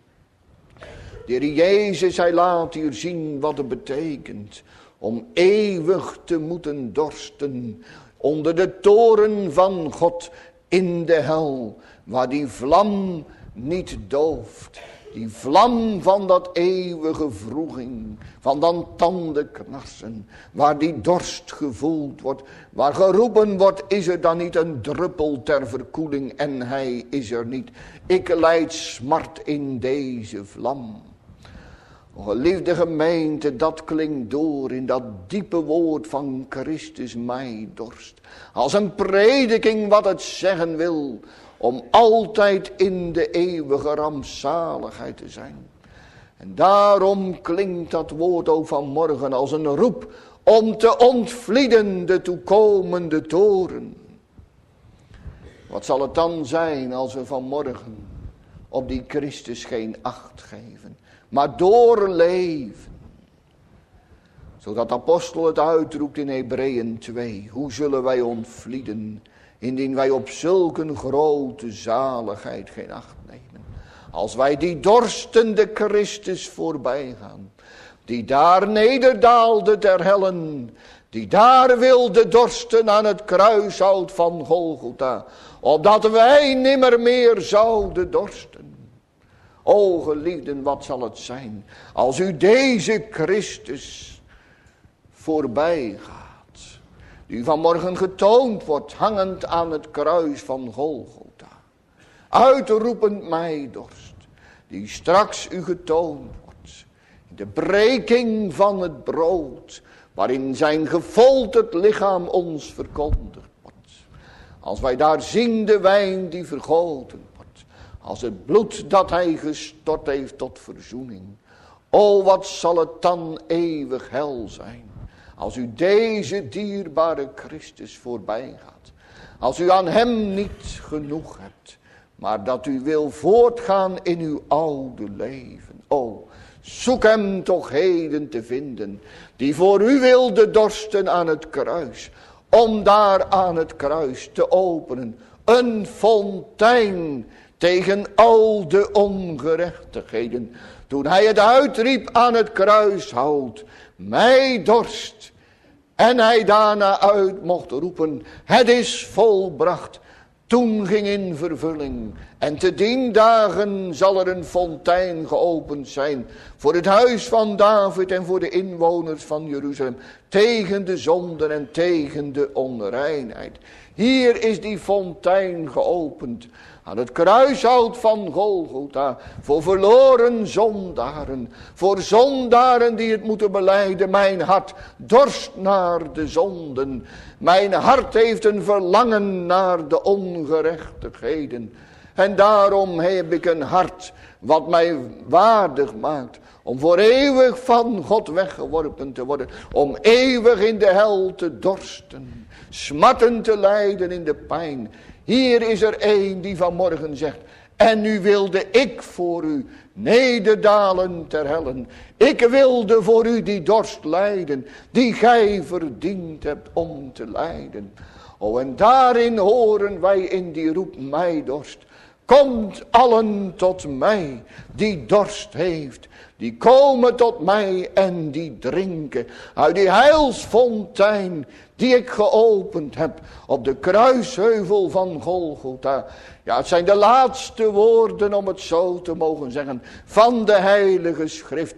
De Heer Jezus, hij laat hier zien wat het betekent. Om eeuwig te moeten dorsten. Onder de toren van God in de hel. Waar die vlam niet dooft. Die vlam van dat eeuwige wroeging. Van dat tandenknarsen. Waar die dorst gevoeld wordt. Waar geroepen wordt, is er dan niet een druppel ter verkoeling. En hij is er niet. Ik lijd smart in deze vlam. O geliefde gemeente, dat klinkt door in dat diepe woord van Christus mij dorst. Als een prediking wat het zeggen wil. Om altijd in de eeuwige rampzaligheid te zijn. En daarom klinkt dat woord ook vanmorgen als een roep. Om te ontvlieden de toekomende toren. Wat zal het dan zijn als we vanmorgen op die Christus geen acht geven. Maar doorleven. Zodat de apostel het uitroept in Hebreeën twee. Hoe zullen wij ontvlieden indien wij op zulke grote zaligheid geen acht nemen. Als wij die dorstende Christus voorbij gaan. Die daar nederdaalde ter hellen. Die daar wilde dorsten aan het kruishout van Golgotha. Opdat wij nimmer meer zouden dorsten. O geliefden, wat zal het zijn als u deze Christus voorbij gaat. Die vanmorgen getoond wordt, hangend aan het kruis van Golgotha. Uitroepend mij dorst. Die straks u getoond wordt. De breking van het brood. Waarin zijn gefolterd lichaam ons verkondigd wordt. Als wij daar zien de wijn die vergoten wordt. Als het bloed dat hij gestort heeft tot verzoening. O, wat zal het dan eeuwig hel zijn. Als u deze dierbare Christus voorbij gaat. Als u aan hem niet genoeg hebt. Maar dat u wil voortgaan in uw oude leven. O, zoek hem toch heden te vinden. Die voor u wilde dorsten aan het kruis. Om daar aan het kruis te openen. Een fontein tegen al de ongerechtigheden. Toen hij het uitriep aan het kruis, houd mij dorst. En hij daarna uit mocht roepen, het is volbracht. Toen ging in vervulling. En te dien dagen zal er een fontein geopend zijn. Voor het huis van David en voor de inwoners van Jeruzalem. Tegen de zonden en tegen de onreinheid. Hier is die fontein geopend. Aan het kruishout van Golgotha. Voor verloren zondaren. Voor zondaren die het moeten belijden. Mijn hart dorst naar de zonden. Mijn hart heeft een verlangen naar de ongerechtigheden. En daarom heb ik een hart wat mij waardig maakt. Om voor eeuwig van God weggeworpen te worden. Om eeuwig in de hel te dorsten. Smarten te lijden in de pijn. Hier is er een die vanmorgen zegt. En nu wilde ik voor u nederdalen ter hellen. Ik wilde voor u die dorst lijden. Die gij verdiend hebt om te lijden. O, en daarin horen wij in die roep mij dorst. Komt allen tot mij die dorst heeft. Die komen tot mij en die drinken uit die heilsfontein die ik geopend heb op de kruisheuvel van Golgotha. Ja, het zijn de laatste woorden, om het zo te mogen zeggen, van de heilige schrift.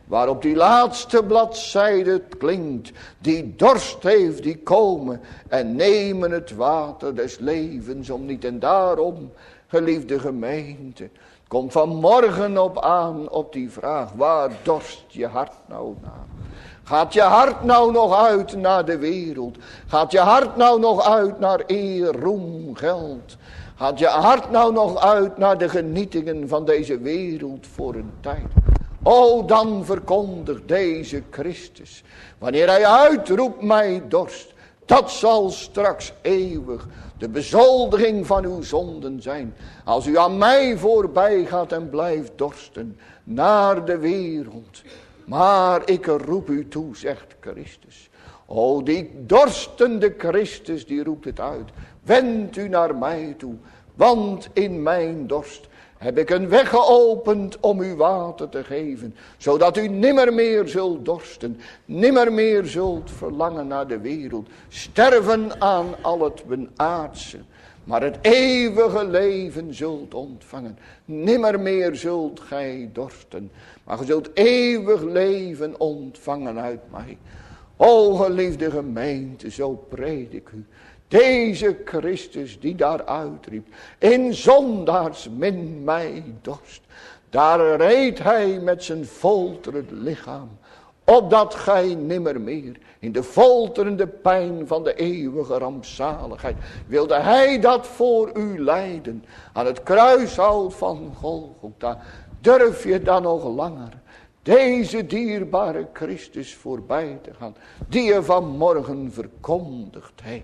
waar op die laatste bladzijde het klinkt. Die dorst heeft, die komen en nemen het water des levens om niet. En daarom, geliefde gemeente, komt vanmorgen op aan op die vraag. Waar dorst je hart nou naar? Gaat je hart nou nog uit naar de wereld? Gaat je hart nou nog uit naar eer, roem, geld? Gaat je hart nou nog uit naar de genietingen van deze wereld voor een tijd? O, dan verkondigt deze Christus, wanneer hij uitroept mij dorst, dat zal straks eeuwig de bezoldiging van uw zonden zijn. Als u aan mij voorbij gaat en blijft dorsten naar de wereld. Maar ik roep u toe, zegt Christus. O, die dorstende Christus, die roept het uit. Wend u naar mij toe, want in mijn dorst heb ik een weg geopend om u water te geven. Zodat u nimmer meer zult dorsten, nimmer meer zult verlangen naar de wereld. Sterven aan al het benaardse, maar het eeuwige leven zult ontvangen. Nimmer meer zult gij dorsten, maar ge zult eeuwig leven ontvangen uit mij. O geliefde gemeente, zo predik ik u. Deze Christus die daar uitriep, in zondaars min mij dorst. Daar reed hij met zijn folterend lichaam, opdat gij nimmer meer in de folterende pijn van de eeuwige rampzaligheid. Wilde hij dat voor u lijden, aan het kruishout van Golgotha. Durf je dan nog langer deze dierbare Christus voorbij te gaan, die je vanmorgen verkondigd heeft.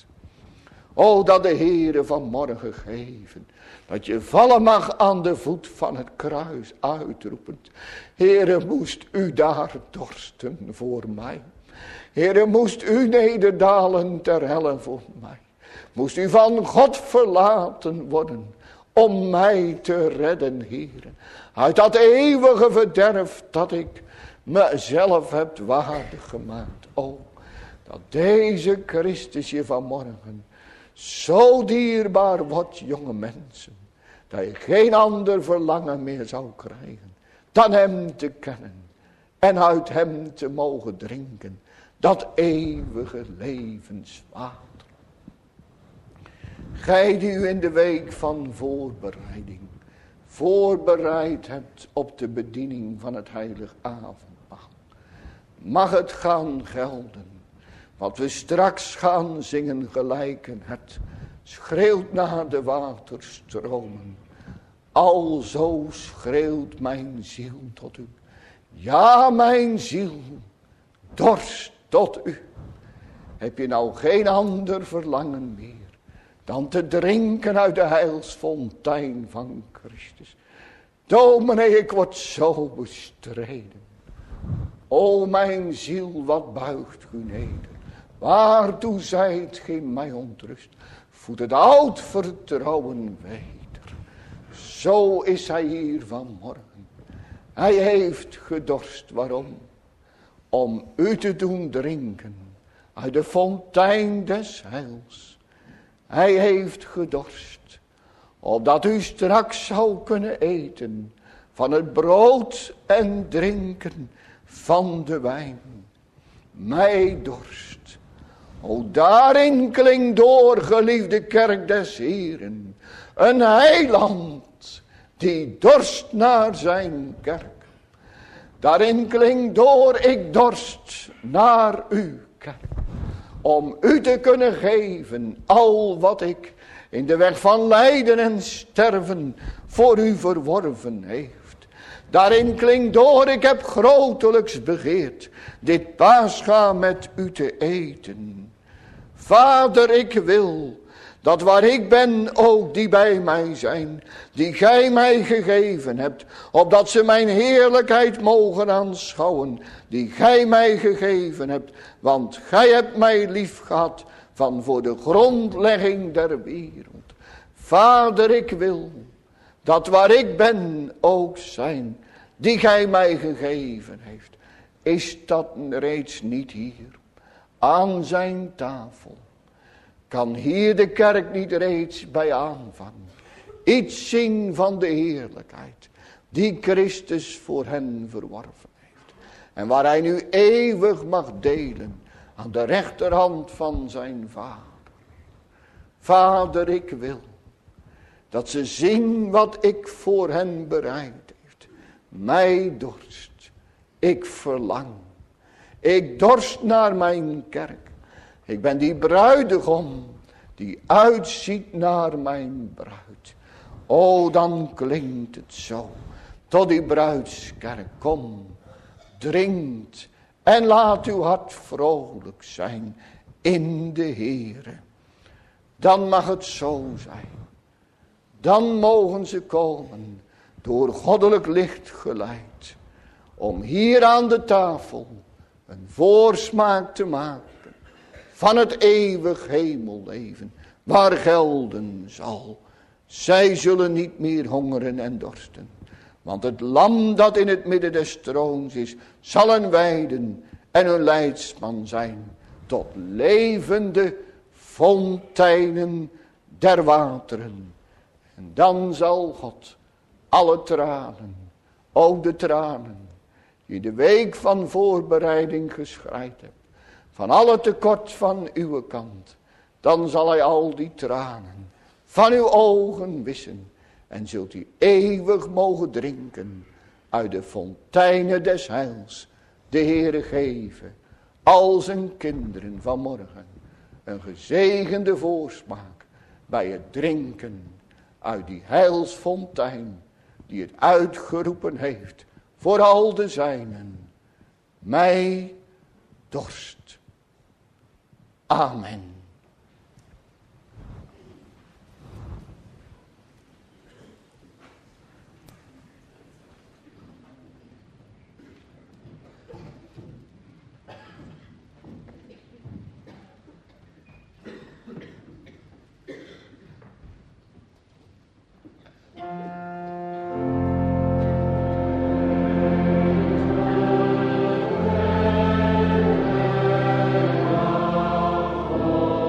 O, dat de Heere vanmorgen geven, dat je vallen mag aan de voet van het kruis, uitroepend. Heere, moest u daar dorsten voor mij. Heere, moest u nederdalen ter helle voor mij. Moest u van God verlaten worden, om mij te redden, Heere. Uit dat eeuwige verderf dat ik mezelf heb waardig gemaakt. O, dat deze Christus je vanmorgen zo dierbaar wordt, jonge mensen, dat je geen ander verlangen meer zou krijgen dan hem te kennen en uit hem te mogen drinken, dat eeuwige levenswater. Gij die u in de week van voorbereiding voorbereid hebt op de bediening van het heilig avondmaal, mag het gaan gelden. Wat we straks gaan zingen gelijken het schreeuwt naar de waterstromen. Alzo schreeuwt mijn ziel tot u. Ja, mijn ziel, dorst tot u. Heb je nou geen ander verlangen meer dan te drinken uit de heilsfontein van Christus? Dominee, ik word zo bestreden. O mijn ziel, wat buigt u neder. Waartoe zijt gij mij ontrust? Voed het oud vertrouwen weder. Zo is hij hier vanmorgen. Hij heeft gedorst. Waarom? Om u te doen drinken uit de fontein des heils. Hij heeft gedorst, opdat u straks zou kunnen eten van het brood en drinken van de wijn. Mij dorst. O, daarin klinkt door, geliefde kerk des Heeren, een heiland die dorst naar zijn kerk. Daarin klinkt door, ik dorst naar uw kerk. Om u te kunnen geven al wat ik in de weg van lijden en sterven voor u verworven heeft. Daarin klinkt door, ik heb grotelijks begeerd dit Pascha met u te eten. Vader, ik wil dat waar ik ben ook die bij mij zijn, die gij mij gegeven hebt, opdat ze mijn heerlijkheid mogen aanschouwen, die gij mij gegeven hebt, want gij hebt mij lief gehad van voor de grondlegging der wereld. Vader, ik wil dat waar ik ben ook zijn, die gij mij gegeven heeft. Is dat reeds niet hier, aan zijn tafel? Kan hier de kerk niet reeds bij aanvangen iets zien van de heerlijkheid die Christus voor hen verworven heeft? En waar hij nu eeuwig mag delen aan de rechterhand van zijn Vader. Vader, ik wil dat ze zien wat ik voor hen bereid heeft. Mij dorst. Ik verlang. Ik dorst naar mijn kerk. Ik ben die bruidegom die uitziet naar mijn bruid. O, dan klinkt het zo. Tot die bruidskerk, kom, drinkt en laat uw hart vrolijk zijn in de Heere. Dan mag het zo zijn. Dan mogen ze komen, door goddelijk licht geleid, om hier aan de tafel een voorsmaak te maken van het eeuwig hemelleven, waar gelden zal. Zij zullen niet meer hongeren en dorsten, want het lam dat in het midden des troons is, zal hen wijden en hun leidsman zijn, tot levende fonteinen der wateren. En dan zal God alle tranen, ook de tranen die de week van voorbereiding geschreid hebt, van alle tekort van uw kant, dan zal hij al die tranen van uw ogen wissen en zult u eeuwig mogen drinken uit de fonteinen des heils. De Heere geven al zijn kinderen vanmorgen een gezegende voorsmaak bij het drinken uit die heilsfontein die het uitgeroepen heeft voor al de zijnen. Mij dorst. Amen. Oh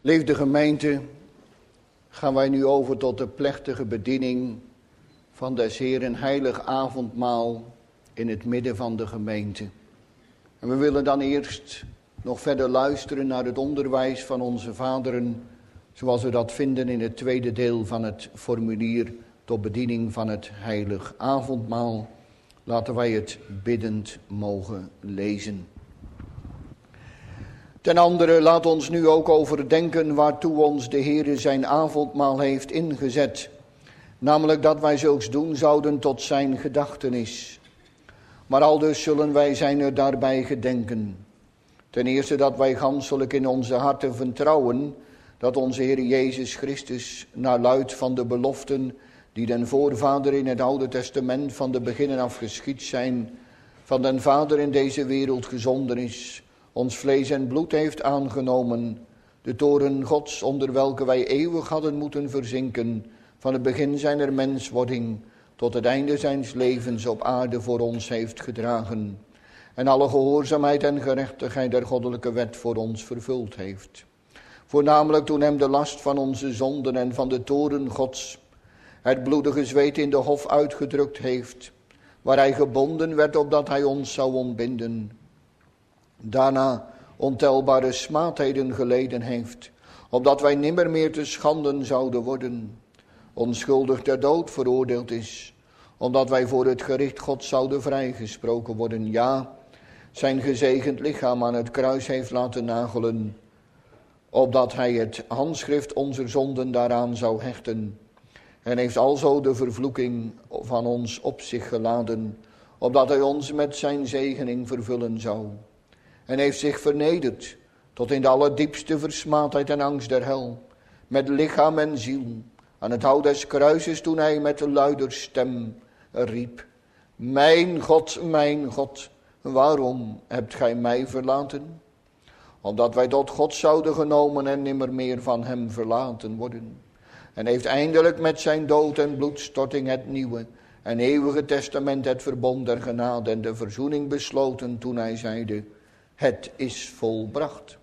Liefde gemeente, gaan wij nu over tot de plechtige bediening van des Heeren heilig avondmaal in het midden van de gemeente. En we willen dan eerst nog verder luisteren naar het onderwijs van onze vaderen, zoals we dat vinden in het tweede deel van het formulier tot bediening van het heilig avondmaal. Laten wij het biddend mogen lezen. Ten andere, laat ons nu ook overdenken waartoe ons de Heere zijn avondmaal heeft ingezet. Namelijk dat wij zulks doen zouden tot zijn gedachtenis. Maar aldus zullen wij zijn er daarbij gedenken. Ten eerste dat wij ganselijk in onze harten vertrouwen dat onze Heer Jezus Christus, naar luid van de beloften die den voorvader in het Oude Testament van de beginnen af geschied zijn, van den Vader in deze wereld gezonden is, ons vlees en bloed heeft aangenomen, de toren Gods onder welke wij eeuwig hadden moeten verzinken, van het begin zijner menswording tot het einde zijns levens op aarde voor ons heeft gedragen, en alle gehoorzaamheid en gerechtigheid der goddelijke wet voor ons vervuld heeft. Voornamelijk toen hem de last van onze zonden en van de toren Gods het bloedige zweet in de hof uitgedrukt heeft, waar hij gebonden werd opdat hij ons zou ontbinden. Daarna ontelbare smaadheden geleden heeft, opdat wij nimmer meer te schanden zouden worden. Onschuldig ter dood veroordeeld is, omdat wij voor het gericht God zouden vrijgesproken worden. Ja, zijn gezegend lichaam aan het kruis heeft laten nagelen, opdat hij het handschrift onze zonden daaraan zou hechten. En heeft alzo de vervloeking van ons op zich geladen, opdat hij ons met zijn zegening vervullen zou. En heeft zich vernederd tot in de allerdiepste versmaadheid en angst der hel, met lichaam en ziel, aan het hout des kruises toen hij met de luider stem riep: Mijn God, mijn God, waarom hebt gij mij verlaten? Opdat wij tot God zouden genomen en nimmer meer van hem verlaten worden. En heeft eindelijk met zijn dood en bloedstorting het nieuwe en eeuwige testament, het verbond der genade en de verzoening besloten toen hij zeide: Het is volbracht.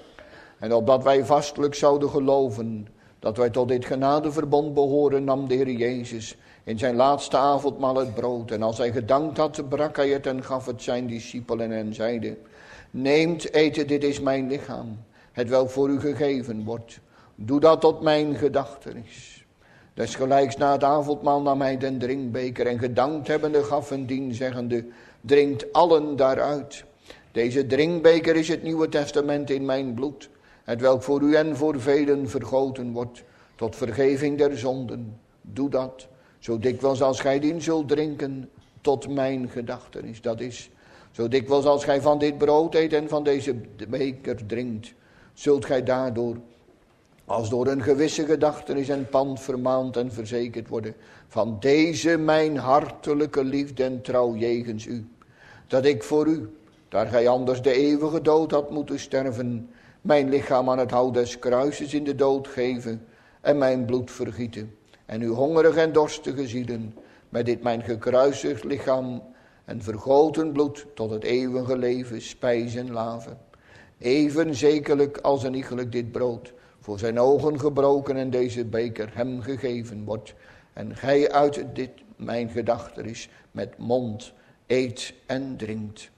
En opdat wij vastelijk zouden geloven dat wij tot dit genadeverbond behoren, nam de Heer Jezus in zijn laatste avondmaal het brood. En als hij gedankt had, brak hij het en gaf het zijn discipelen en zeide: Neemt, eten, dit is mijn lichaam, het welk voor u gegeven wordt. Doe dat tot mijn gedachtenis. Desgelijks na het avondmaal nam hij den drinkbeker en gedankt hebbende gaf een dien zeggende: Drinkt allen daaruit. Deze drinkbeker is het Nieuwe Testament in mijn bloed, het welk voor u en voor velen vergoten wordt, tot vergeving der zonden. Doe dat, zo dikwijls als gij dien zult drinken, tot mijn gedachtenis. Dat is, zo dikwijls als gij van dit brood eet en van deze beker drinkt, zult gij daardoor, als door een gewisse gedachtenis en pand vermaand en verzekerd worden, van deze mijn hartelijke liefde en trouw jegens u, dat ik voor u, daar gij anders de eeuwige dood had moeten sterven, mijn lichaam aan het hout des kruises in de dood geven en mijn bloed vergieten, en uw hongerige en dorstige zielen met dit mijn gekruisigd lichaam en vergoten bloed tot het eeuwige leven spijzen laven. Even zekerlijk als en iegelijk dit brood voor zijn ogen gebroken en deze beker hem gegeven wordt, en gij uit dit mijn gedachtenis met mond eet en drinkt.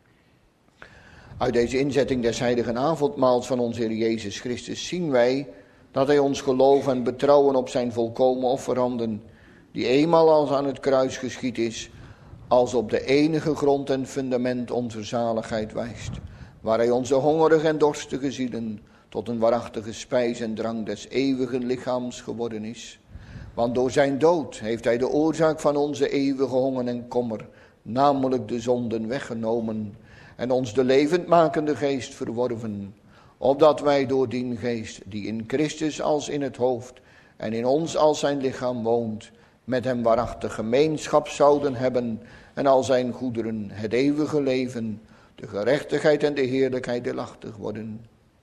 Uit deze inzetting des heiligen avondmaals van onze Heer Jezus Christus zien wij dat hij ons geloof en betrouwen op zijn volkomen offeranden, die eenmaal als aan het kruis geschied is, als op de enige grond en fundament onze zaligheid wijst, waar hij onze hongerige en dorstige zielen tot een waarachtige spijs en drang des eeuwige lichaams geworden is. Want door zijn dood heeft hij de oorzaak van onze eeuwige honger en kommer, namelijk de zonden, weggenomen en ons de levendmakende geest verworven, opdat wij door dien geest, die in Christus als in het hoofd en in ons als zijn lichaam woont, met hem waarachtig gemeenschap zouden hebben en al zijn goederen, het eeuwige leven, de gerechtigheid en de heerlijkheid deelachtig worden.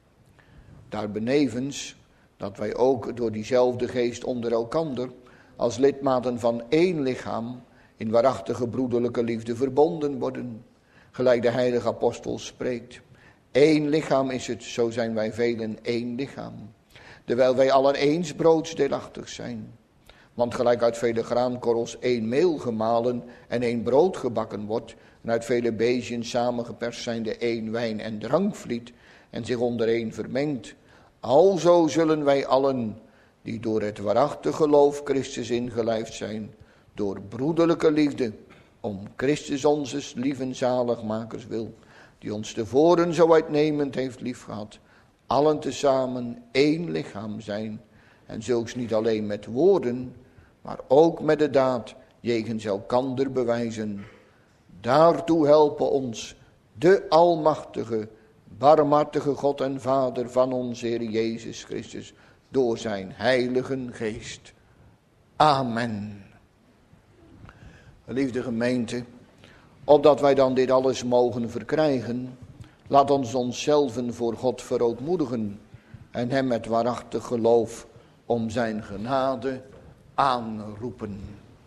Daarbenevens dat wij ook door diezelfde geest onder elkander als lidmaten van één lichaam in waarachtige broederlijke liefde verbonden worden, gelijk de heilige apostel spreekt. Eén lichaam is het, zo zijn wij velen één lichaam. Terwijl wij allen eens broodsdeelachtig zijn. Want gelijk uit vele graankorrels één meel gemalen en één brood gebakken wordt, en uit vele beesten samengeperst zijnde één wijn en drank vliet, en zich onder één vermengt, alzo zullen wij allen, die door het waarachtig geloof Christus ingelijfd zijn, door broederlijke liefde, om Christus onze lieve zaligmakers wil, die ons tevoren zo uitnemend heeft liefgehad, allen tezamen één lichaam zijn, en zulks niet alleen met woorden, maar ook met de daad jegens elkander bewijzen. Daartoe helpen ons de almachtige, barmhartige God en Vader van onze Heer Jezus Christus, door zijn heilige geest. Amen. Geliefde gemeente, opdat wij dan dit alles mogen verkrijgen, laat ons onszelven voor God verootmoedigen en hem met waarachtig geloof om zijn genade aanroepen.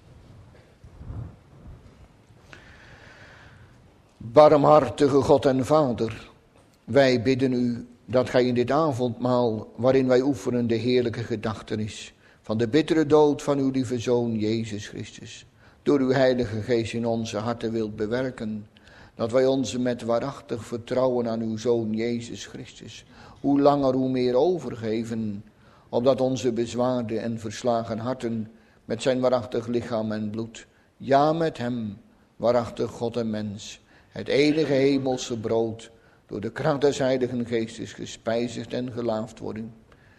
Barmhartige God en Vader, wij bidden u dat gij in dit avondmaal, waarin wij oefenen de heerlijke gedachtenis van de bittere dood van uw lieve Zoon Jezus Christus, door uw heilige geest in onze harten wilt bewerken, dat wij ons met waarachtig vertrouwen aan uw Zoon Jezus Christus, hoe langer hoe meer overgeven, opdat onze bezwaarde en verslagen harten met zijn waarachtig lichaam en bloed, ja met hem, waarachtig God en mens, het enige hemelse brood, door de kracht des heiligen geestes gespijzigd en gelaafd worden.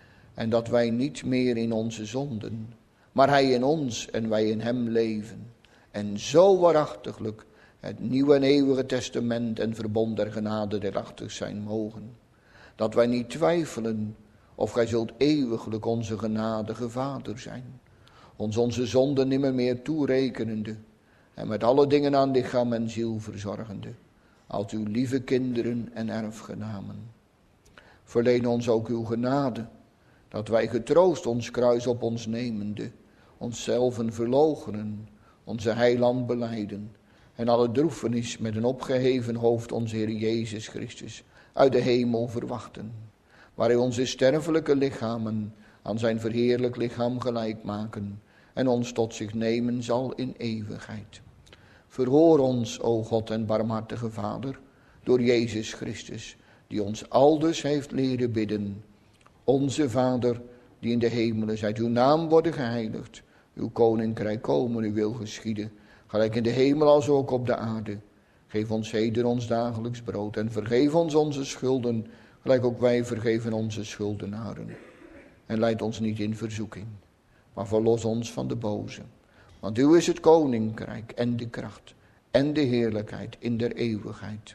En dat wij niet meer in onze zonden, maar hij in ons en wij in hem leven. En zo waarachtiglijk het nieuwe en eeuwige testament en verbond der genade deelachtig zijn mogen. Dat wij niet twijfelen of gij zult eeuwiglijk onze genadige Vader zijn. Ons onze zonden nimmer meer toerekenende en met alle dingen aan lichaam en ziel verzorgende, als uw lieve kinderen en erfgenamen. Verleen ons ook uw genade, dat wij getroost ons kruis op ons nemende, onszelven verloochenen, onze heiland belijden, en alle droefenis met een opgeheven hoofd onze Heer Jezus Christus uit de hemel verwachten, waar hij onze sterfelijke lichamen aan zijn verheerlijk lichaam gelijk maken en ons tot zich nemen zal in eeuwigheid. Verhoor ons, o God en barmhartige Vader, door Jezus Christus, die ons aldus heeft leren bidden. Onze Vader, die in de hemelen zijt, uw naam worden geheiligd, uw koninkrijk komen, uw wil geschieden, gelijk in de hemel als ook op de aarde. Geef ons heden ons dagelijks brood en vergeef ons onze schulden, gelijk ook wij vergeven onze schuldenaren. En leid ons niet in verzoeking, maar verlos ons van de boze. Want uw is het koninkrijk en de kracht en de heerlijkheid in der eeuwigheid.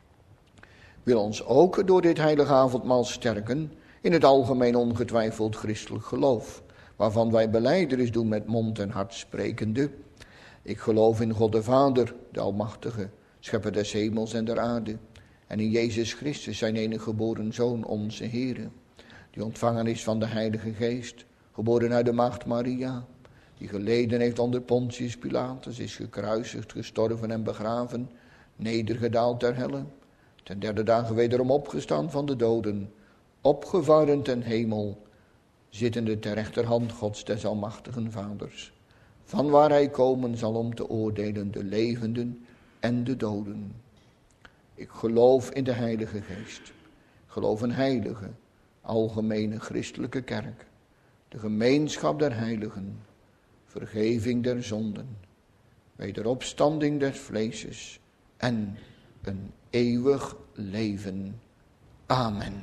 Wil ons ook door dit heilige avondmaal sterken in het algemeen ongetwijfeld christelijk geloof, waarvan wij belijdenis doen met mond en hart sprekende. Ik geloof in God de Vader, de Almachtige, schepper des hemels en der aarde, en in Jezus Christus, zijn enige geboren Zoon, onze Heere, die ontvangen is van de Heilige Geest, geboren uit de maagd Maria, die geleden heeft onder Pontius Pilatus, is gekruisigd, gestorven en begraven, nedergedaald ter helle, ten derde dagen wederom opgestaan van de doden, opgevaren ten hemel, zittende ter rechterhand Gods des almachtigen Vaders, van waar hij komen zal om te oordelen de levenden en de doden. Ik geloof in de Heilige Geest, ik geloof een heilige, algemene christelijke kerk, de gemeenschap der heiligen, vergeving der zonden, wederopstanding des vleeses en een eeuwig leven. Amen.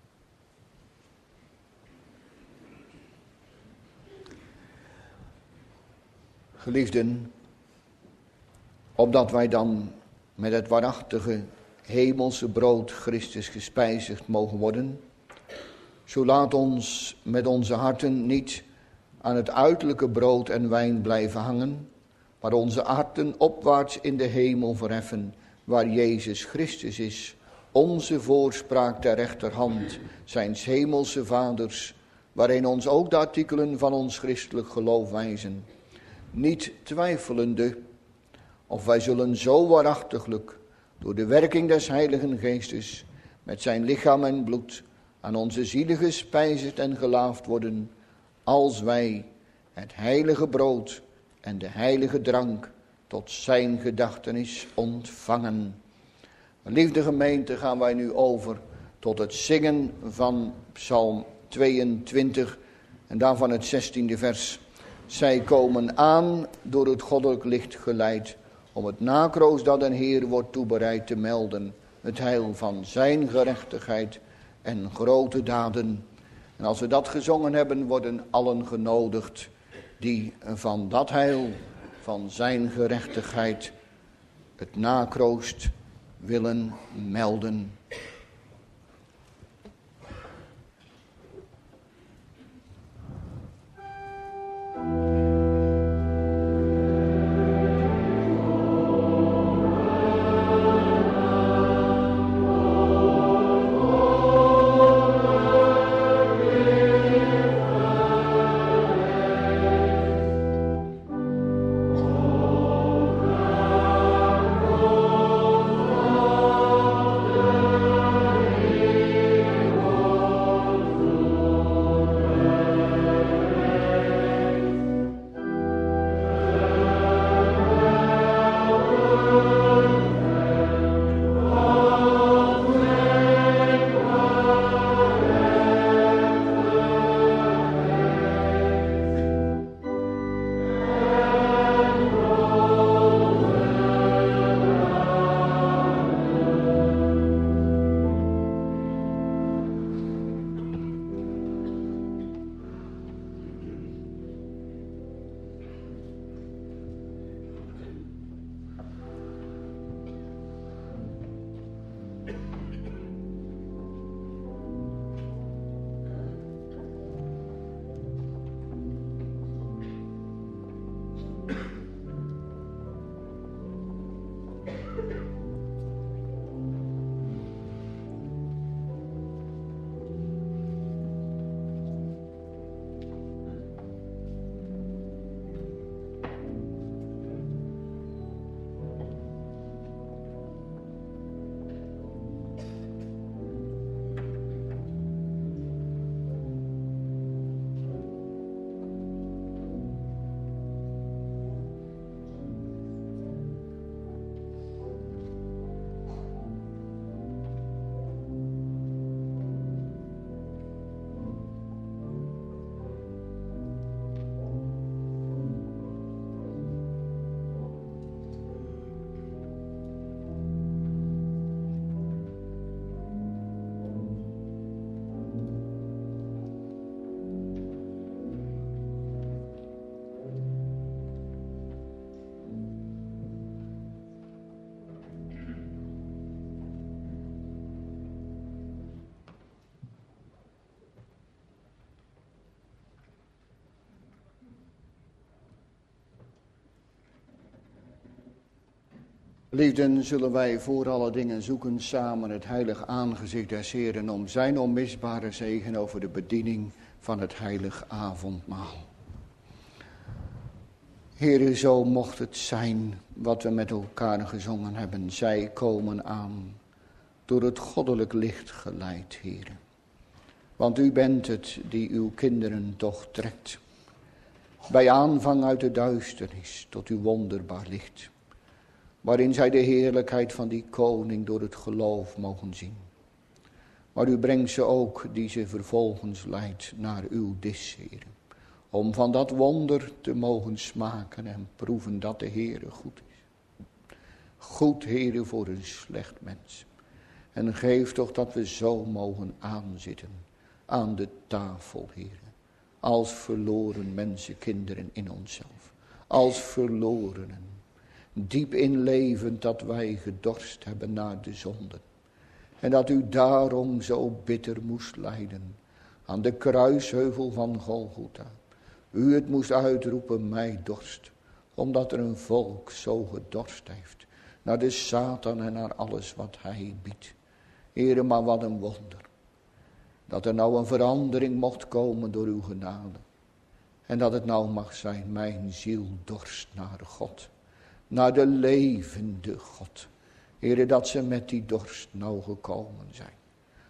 Geliefden, opdat wij dan met het waarachtige hemelse brood Christus gespijzigd mogen worden, zo laat ons met onze harten niet aan het uiterlijke brood en wijn blijven hangen, maar onze harten opwaarts in de hemel verheffen, waar Jezus Christus is, onze voorspraak ter rechterhand, zijns hemelse Vaders, waarin ons ook de artikelen van ons christelijk geloof wijzen. Niet twijfelende of wij zullen zo waarachtiglijk door de werking des Heiligen Geestes met zijn lichaam en bloed aan onze zielen gespijzigd en gelaafd worden, als wij het heilige brood en de heilige drank tot zijn gedachtenis ontvangen. Liefde gemeente, gaan wij nu over tot het zingen van Psalm tweeëntwintig en daarvan het zestiende vers. Zij komen aan door het goddelijk licht geleid, om het nakroos dat een Heer wordt toebereid te melden, het heil van zijn gerechtigheid en grote daden. En als we dat gezongen hebben, worden allen genodigd die van dat heil, van zijn gerechtigheid, het nakroost willen melden. Liefden, zullen wij voor alle dingen zoeken samen het heilig aangezicht des Heeren om zijn onmisbare zegen over de bediening van het heilig avondmaal. Heere, zo mocht het zijn wat we met elkaar gezongen hebben. Zij komen aan, door het goddelijk licht geleid, Heere. Want u bent het die uw kinderen toch trekt. Bij aanvang uit de duisternis tot uw wonderbaar licht. Waarin zij de heerlijkheid van die koning door het geloof mogen zien. Maar u brengt ze ook, die ze vervolgens leidt, naar uw dis, Heere. Om van dat wonder te mogen smaken en proeven dat de Heere goed is. Goed, Heere, voor een slecht mens. En geef toch dat we zo mogen aanzitten aan de tafel, Heere. Als verloren mensen, kinderen in onszelf. Als verlorenen. Diep inlevend dat wij gedorst hebben naar de zonden. En dat u daarom zo bitter moest lijden. Aan de kruisheuvel van Golgotha. U het moest uitroepen, mij dorst. Omdat er een volk zo gedorst heeft. Naar de Satan en naar alles wat hij biedt. Heere, maar wat een wonder. Dat er nou een verandering mocht komen door uw genade. En dat het nou mag zijn, mijn ziel dorst naar God. Naar de levende God. Heere, dat ze met die dorst nou gekomen zijn.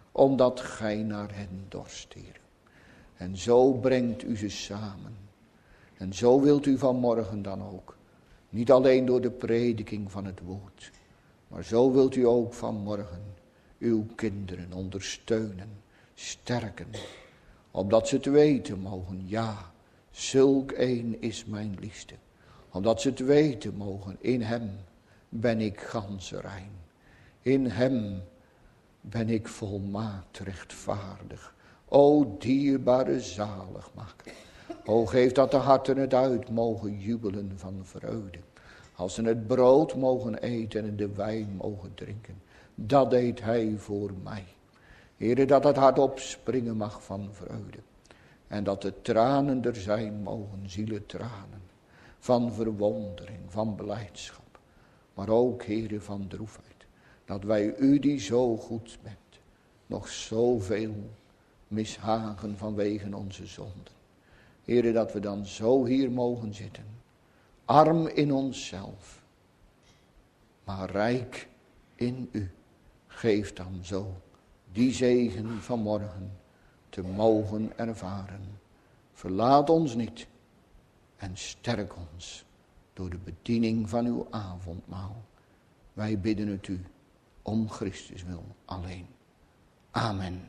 omdat gij naar hen dorst, Heer. En zo brengt u ze samen. En zo wilt u vanmorgen dan ook, niet alleen door de prediking van het woord, maar zo wilt u ook vanmorgen uw kinderen ondersteunen, sterken, opdat ze het weten mogen, ja, zulk een is mijn liefste. Omdat ze het weten mogen, in hem ben ik gans rein. In hem ben ik volmaakt rechtvaardig. O dierbare zaligmaker. O geef dat de harten het uit mogen jubelen van vreugde. Als ze het brood mogen eten en de wijn mogen drinken. Dat deed hij voor mij. Heere, dat het hart opspringen mag van vreugde. En dat de tranen er zijn mogen, zielentranen. Van verwondering, van blijdschap. Maar ook, Heere, van droefheid. Dat wij u die zo goed bent, nog zoveel mishagen vanwege onze zonden. Heere, dat we dan zo hier mogen zitten. Arm in onszelf, maar rijk in u. Geef dan zo die zegen van morgen te mogen ervaren. Verlaat ons niet en sterk ons door de bediening van uw avondmaal. Wij bidden het u om Christus wil alleen. Amen.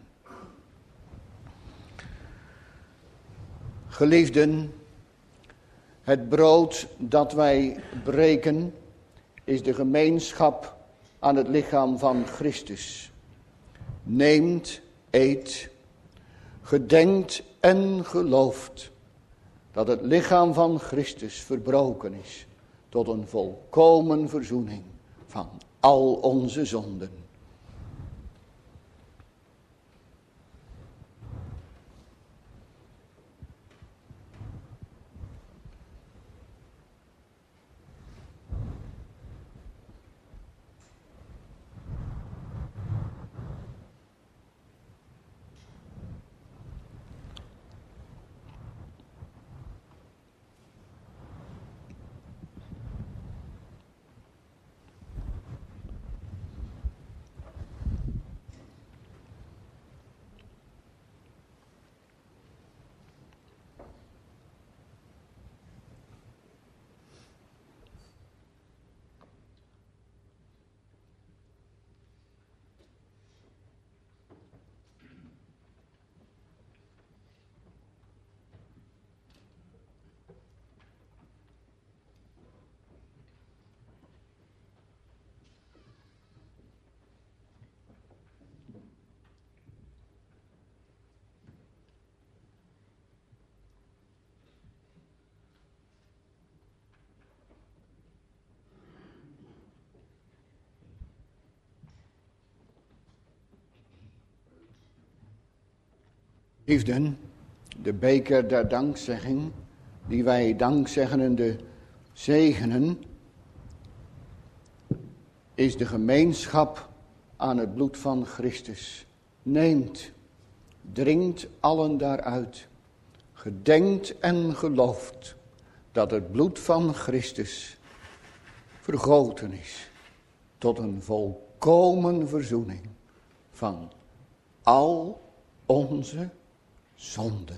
Geliefden, het brood dat wij breken is de gemeenschap aan het lichaam van Christus. Neemt, eet, gedenkt en gelooft dat het lichaam van Christus verbroken is tot een volkomen verzoening van al onze zonden. Liefden, de beker der dankzegging, die wij dankzeggenende zegenen, is de gemeenschap aan het bloed van Christus. Neemt, drinkt allen daaruit, gedenkt en gelooft dat het bloed van Christus vergoten is tot een volkomen verzoening van al onze zonden.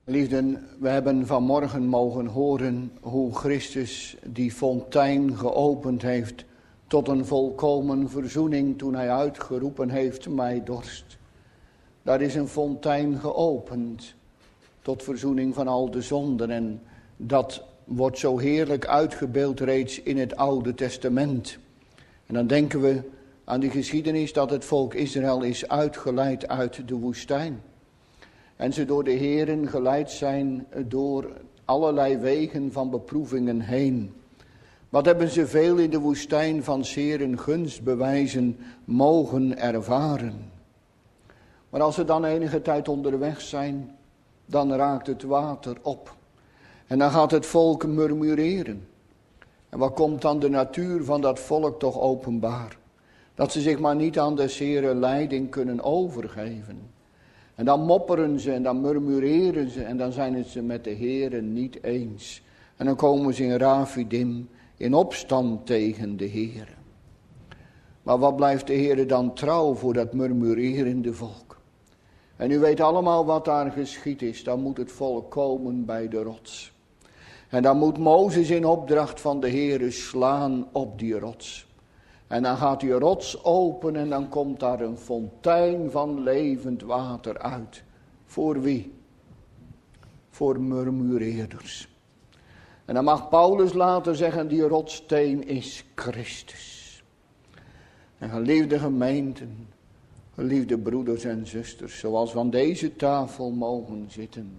Liefden, we hebben vanmorgen mogen horen hoe Christus die fontein geopend heeft tot een volkomen verzoening toen hij uitgeroepen heeft, mij dorst. Daar is een fontein geopend tot verzoening van al de zonden en dat wordt zo heerlijk uitgebeeld reeds in het Oude Testament. En dan denken we aan die geschiedenis dat het volk Israël is uitgeleid uit de woestijn. En ze door de Heeren geleid zijn door allerlei wegen van beproevingen heen. Wat hebben ze veel in de woestijn van zeren gunstbewijzen mogen ervaren. Maar als ze dan enige tijd onderweg zijn, dan raakt het water op. En dan gaat het volk murmureren. En wat komt dan de natuur van dat volk toch openbaar? Dat ze zich maar niet aan de zere leiding kunnen overgeven. En dan mopperen ze en dan murmureren ze en dan zijn het ze met de Heere niet eens. En dan komen ze in Rafidim in opstand tegen de Heere. Maar wat blijft de Heere dan trouw voor dat murmurerende volk? En u weet allemaal wat daar geschied is. Dan moet het volk komen bij de rots. En dan moet Mozes in opdracht van de Heere slaan op die rots. En dan gaat die rots open en dan komt daar een fontein van levend water uit. Voor wie? Voor murmureerders. En dan mag Paulus later zeggen, die rotssteen is Christus. En geliefde gemeenten, geliefde broeders en zusters, zoals we aan deze tafel mogen zitten.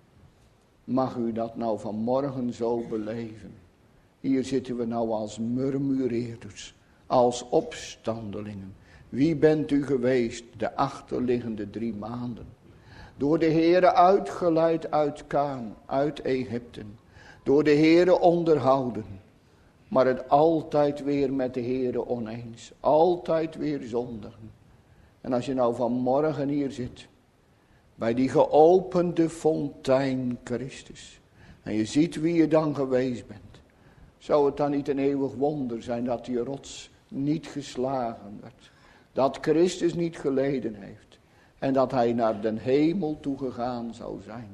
Mag u dat nou vanmorgen zo beleven. Hier zitten we nou als murmureerders. Als opstandelingen. Wie bent u geweest de achterliggende drie maanden? Door de Heere uitgeleid uit Kaan, uit Egypte. Door de Heere onderhouden. Maar het altijd weer met de Heere oneens. Altijd weer zondigen. En als je nou vanmorgen hier zit. Bij die geopende fontein Christus. En je ziet wie je dan geweest bent. Zou het dan niet een eeuwig wonder zijn dat die rots niet geslagen werd. Dat Christus niet geleden heeft. En dat hij naar den hemel toegegaan zou zijn.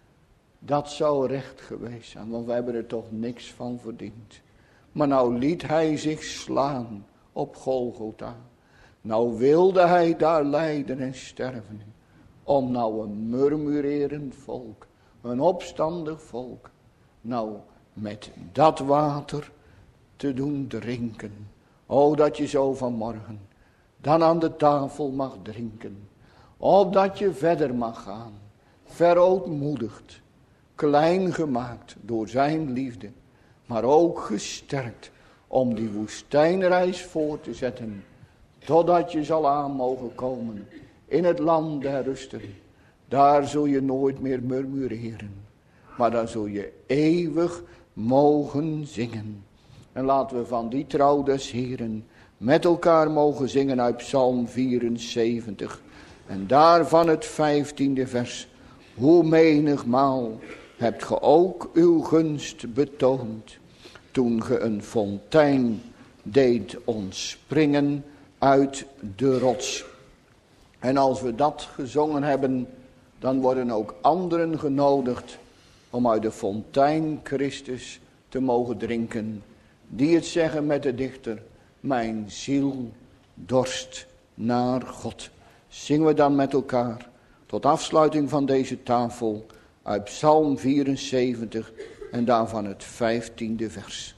Dat zou recht geweest zijn. Want we hebben er toch niks van verdiend. Maar nou liet hij zich slaan op Golgotha. Nou wilde hij daar lijden en sterven. Om nou een murmurerend volk. Een opstandig volk. Nou met dat water te doen drinken. O, dat je zo vanmorgen dan aan de tafel mag drinken. Opdat je verder mag gaan. Verootmoedigd. Klein gemaakt door zijn liefde. Maar ook gesterkt om die woestijnreis voor te zetten. Totdat je zal aan mogen komen in het land der rusten. Daar zul je nooit meer murmureren. Maar dan zul je eeuwig mogen zingen. En laten we van die trouw des Heeren met elkaar mogen zingen uit Psalm vierenzeventig. En daarvan het vijftiende vers. Hoe menigmaal hebt ge ook uw gunst betoond. Toen ge een fontein deed ontspringen uit de rots. En als we dat gezongen hebben, dan worden ook anderen genodigd om uit de fontein Christus te mogen drinken. Die het zeggen met de dichter, mijn ziel dorst naar God. Zingen we dan met elkaar tot afsluiting van deze tafel uit Psalm vierenzeventig en daarvan het vijftiende vers.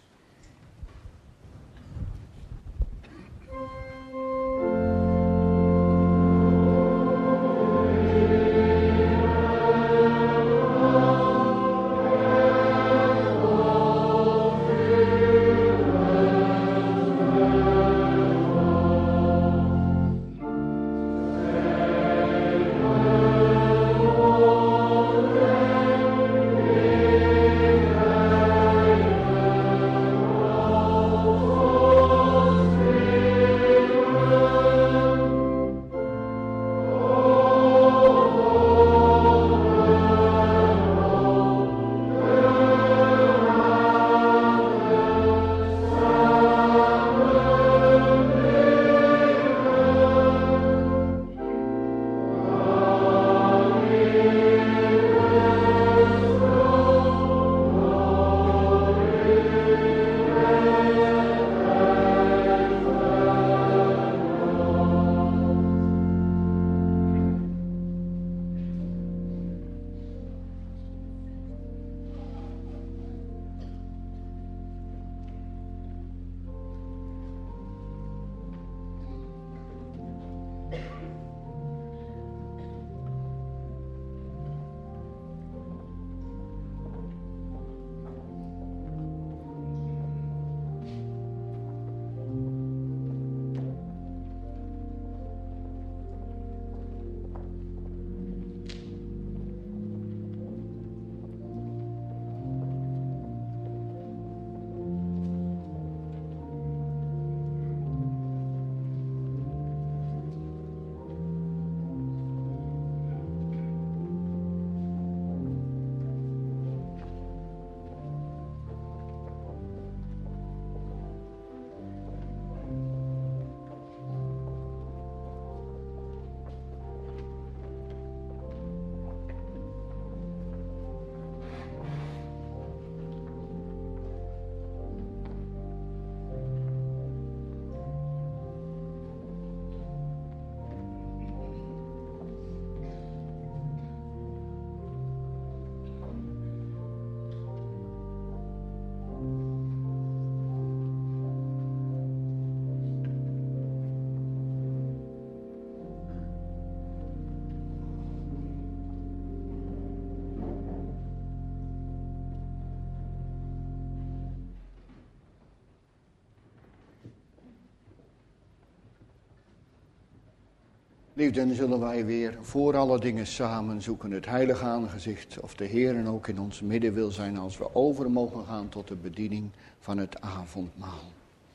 Liefden, zullen wij weer voor alle dingen samen zoeken het heilige aangezicht, of de Heer ook in ons midden wil zijn als we over mogen gaan tot de bediening van het avondmaal.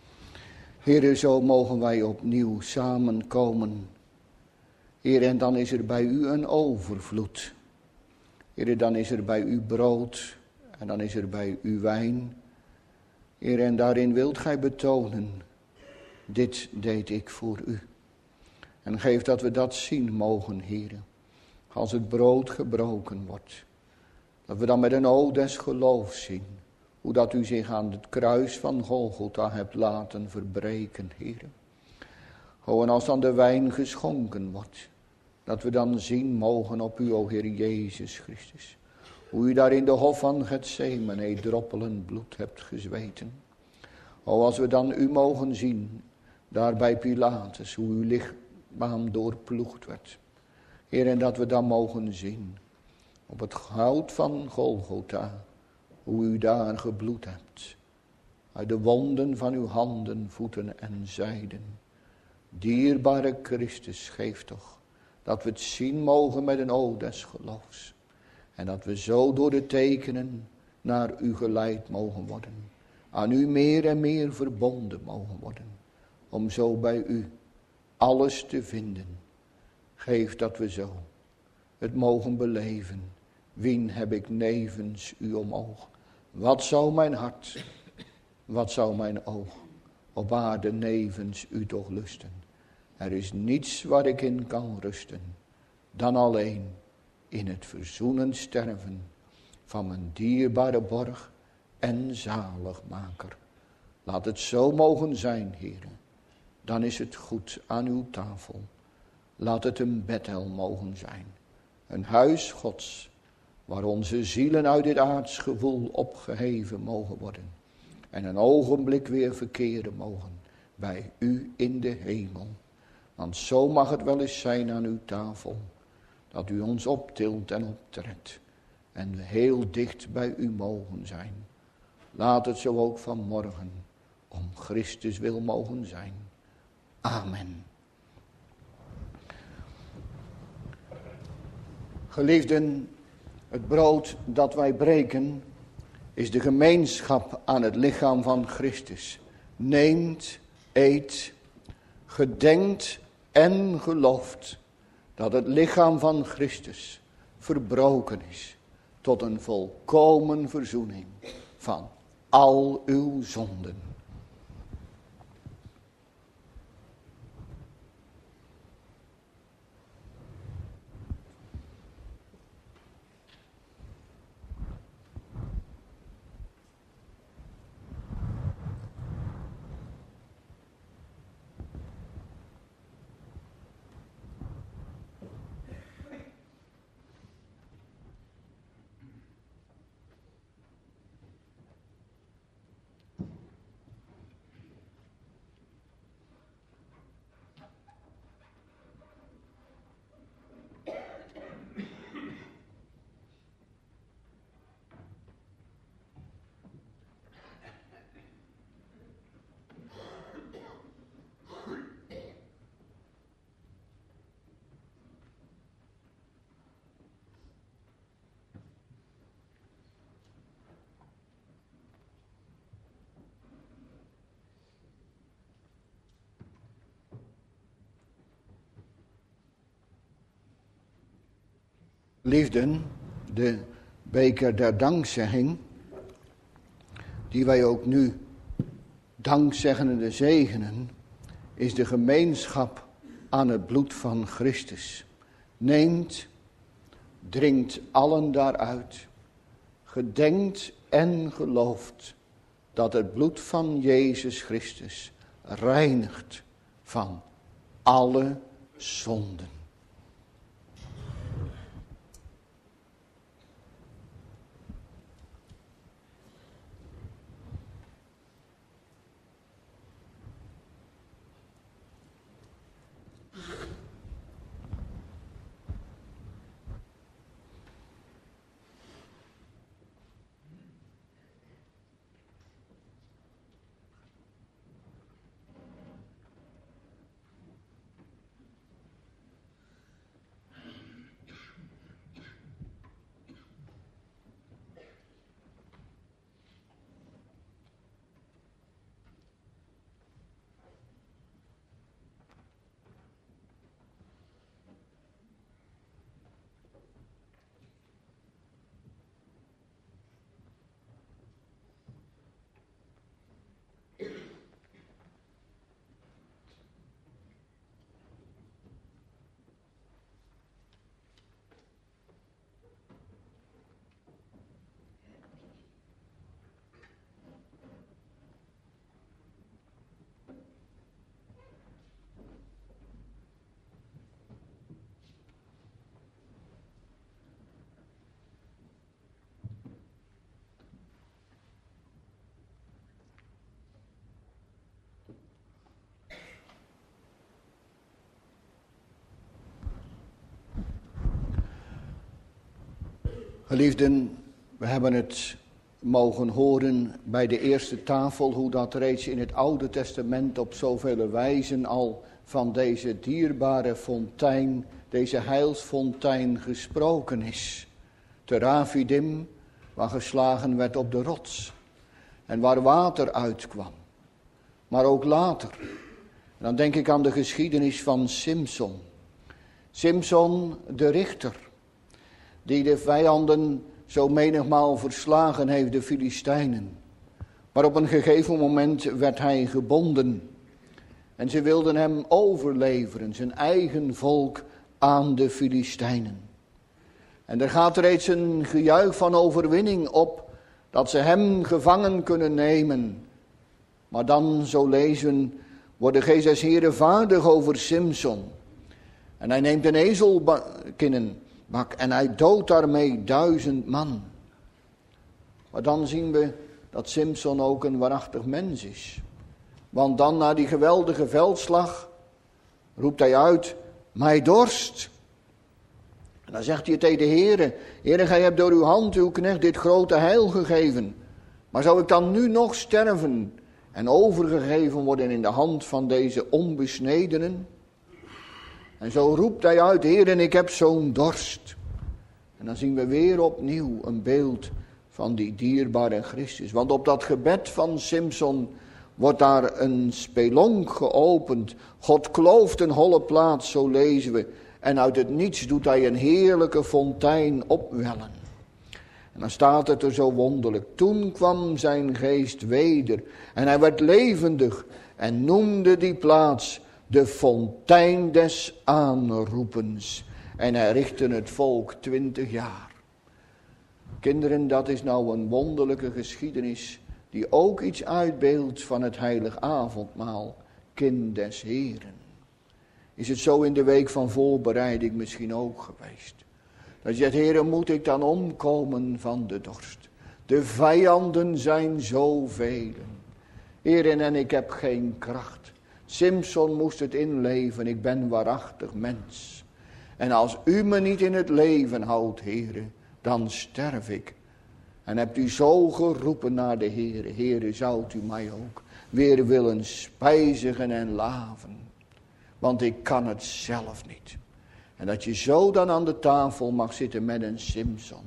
Heer, zo mogen wij opnieuw samenkomen. Heer, en dan is er bij u een overvloed. Heer, dan is er bij u brood en dan is er bij u wijn. Heer, en daarin wilt gij betonen, dit deed ik voor u. En geef dat we dat zien mogen, Heer, als het brood gebroken wordt. Dat we dan met een oog des geloofs zien, hoe dat u zich aan het kruis van Golgotha hebt laten verbreken, Heer. O, en als dan de wijn geschonken wordt, dat we dan zien mogen op u, o Heer Jezus Christus. Hoe u daar in de hof van Getsemane droppelend bloed hebt gezweten. O, als we dan u mogen zien, daar bij Pilatus, hoe uw lichaam doorploegd werd. Heer, en dat we dan mogen zien, op het hout van Golgotha, hoe u daar gebloed hebt. Uit de wonden van uw handen, voeten en zijden. Dierbare Christus, geef toch, dat we het zien mogen met een oog des geloofs. En dat we zo door de tekenen naar u geleid mogen worden. Aan u meer en meer verbonden mogen worden. Om zo bij u alles te vinden. Geef dat we zo het mogen beleven. Wien heb ik nevens u omhoog? Wat zou mijn hart, wat zou mijn oog op aarde nevens u toch lusten? Er is niets waar ik in kan rusten, dan alleen in het verzoenend sterven van mijn dierbare borg en zaligmaker. Laat het zo mogen zijn, Heere. Dan is het goed aan uw tafel. Laat het een Bethel mogen zijn. Een huis Gods, waar onze zielen uit dit aardsgevoel opgeheven mogen worden. En een ogenblik weer verkeren mogen bij u in de hemel. Want zo mag het wel eens zijn aan uw tafel, dat u ons optilt en optrekt. En we heel dicht bij u mogen zijn. Laat het zo ook vanmorgen om Christus wil mogen zijn. Amen. Geliefden, het brood dat wij breken is de gemeenschap aan het lichaam van Christus. Neemt, eet, gedenkt en gelooft dat het lichaam van Christus verbroken is tot een volkomen verzoening van al uw zonden. Liefden, de beker der dankzegging, die wij ook nu dankzeggende zegenen, is de gemeenschap aan het bloed van Christus. Neemt, drinkt allen daaruit, gedenkt en gelooft dat het bloed van Jezus Christus reinigt van alle zonden. Geliefden, we hebben het mogen horen bij de eerste tafel, hoe dat reeds in het Oude Testament op zoveel wijzen al van deze dierbare fontein, deze heilsfontein gesproken is. Te Rafidim, waar geslagen werd op de rots en waar water uitkwam. Maar ook later. En dan denk ik aan de geschiedenis van Simson. Simson de richter, die de vijanden zo menigmaal verslagen heeft, de Filistijnen. Maar op een gegeven moment werd hij gebonden. En ze wilden hem overleveren, zijn eigen volk, aan de Filistijnen. En er gaat reeds een gejuich van overwinning op, dat ze hem gevangen kunnen nemen. Maar dan, zo lezen, wordt de geest des Heren vaardig over Simson. En hij neemt een ezelkinnenbak en hij doodt daarmee duizend man. Maar dan zien we dat Simson ook een waarachtig mens is. Want dan, na die geweldige veldslag, roept hij uit, mij dorst. En dan zegt hij tegen de Heere, Heere, gij hebt door uw hand uw knecht dit grote heil gegeven. Maar zou ik dan nu nog sterven en overgegeven worden in de hand van deze onbesnedenen? En zo roept hij uit, Heere, ik heb zo'n dorst. En dan zien we weer opnieuw een beeld van die dierbare Christus. Want op dat gebed van Simson wordt daar een spelonk geopend. God klooft een holle plaats, zo lezen we. En uit het niets doet hij een heerlijke fontein opwellen. En dan staat het er zo wonderlijk. Toen kwam zijn geest weder en hij werd levendig en noemde die plaats de fontein des aanroepens. En hij richtte het volk twintig jaar. Kinderen, dat is nou een wonderlijke geschiedenis die ook iets uitbeeldt van het heilig avondmaal, kind des Heren. Is het zo in de week van voorbereiding misschien ook geweest? Dat je zegt, Heere, moet ik dan omkomen van de dorst? De vijanden zijn zoveel. Heere, en ik heb geen kracht. Simson moest het inleven, ik ben waarachtig mens. En als u me niet in het leven houdt, Heere, dan sterf ik. En hebt u zo geroepen naar de Heere, Heere, zoudt u mij ook weer willen spijzigen en laven. Want ik kan het zelf niet. En dat je zo dan aan de tafel mag zitten met een Simson.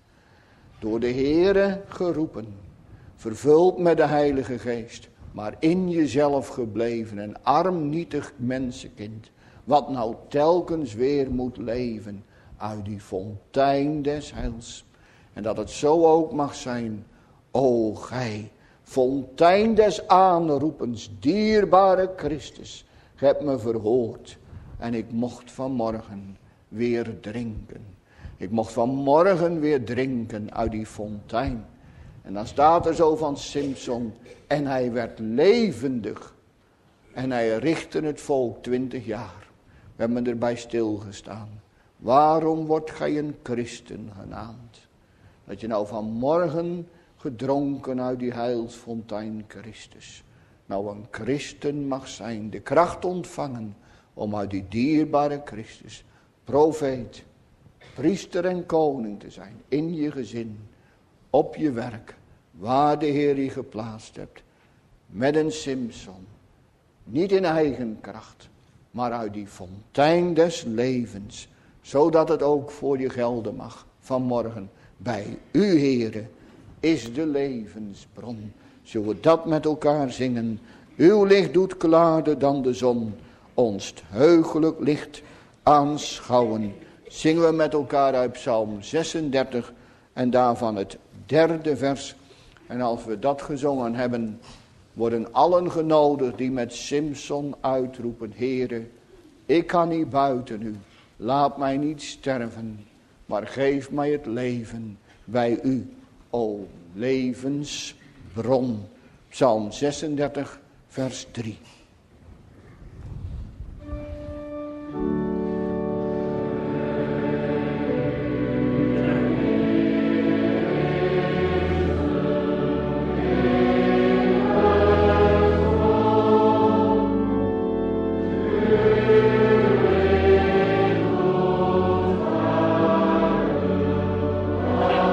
Door de Heere geroepen. Vervuld met de Heilige Geest. Maar in jezelf gebleven. Een arm nietig mensenkind. Wat nou telkens weer moet leven. Uit die fontein des heils. En dat het zo ook mag zijn. O gij, fontein des aanroepens. Dierbare Christus. Gij hebt me verhoord en ik mocht vanmorgen weer drinken. Ik mocht vanmorgen weer drinken uit die fontein. En dan staat er zo van Simson, en hij werd levendig. En hij richtte het volk twintig jaar. We hebben erbij stilgestaan. Waarom wordt gij een christen genaamd? Dat je nou vanmorgen gedronken uit die heilsfontein Christus. Nou een christen mag zijn, de kracht ontvangen om uit die dierbare Christus, profeet, priester en koning te zijn. In je gezin, op je werk, waar de Heer je geplaatst hebt. Met een Simson, niet in eigen kracht, maar uit die fontein des levens. Zodat het ook voor je gelden mag vanmorgen. Bij u, Heere, is de levensbron. Zullen we dat met elkaar zingen? Uw licht doet klaarder dan de zon. Ons heugelijk licht aanschouwen. Zingen we met elkaar uit Psalm zesendertig. En daarvan het derde vers. En als we dat gezongen hebben, worden allen genodigd die met Simson uitroepen. Heere, ik kan niet buiten u. Laat mij niet sterven. Maar geef mij het leven bij u. O levensbron. Psalm zesendertig, vers drie. Amen.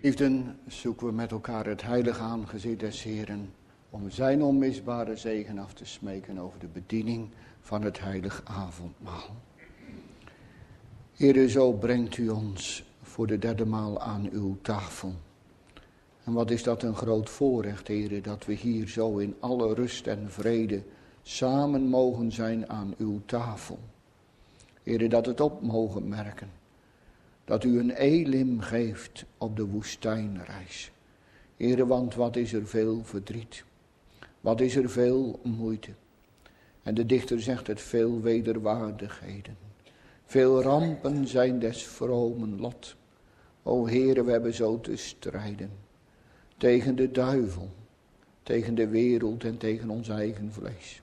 Liefden, zoeken we met elkaar het heilige aangezicht des Heren om zijn onmisbare zegen af te smeken over de bediening van het heilig avondmaal. Heere, zo brengt u ons voor de derde maal aan uw tafel. En wat is dat een groot voorrecht, Heere, dat we hier zo in alle rust en vrede samen mogen zijn aan uw tafel. Heere, dat het op mogen merken. Dat u een elim geeft op de woestijnreis. Heere, want wat is er veel verdriet. Wat is er veel moeite. En de dichter zegt het, veel wederwaardigheden. Veel rampen zijn des vromen lot. O Heere, we hebben zo te strijden. Tegen de duivel. Tegen de wereld en tegen ons eigen vlees.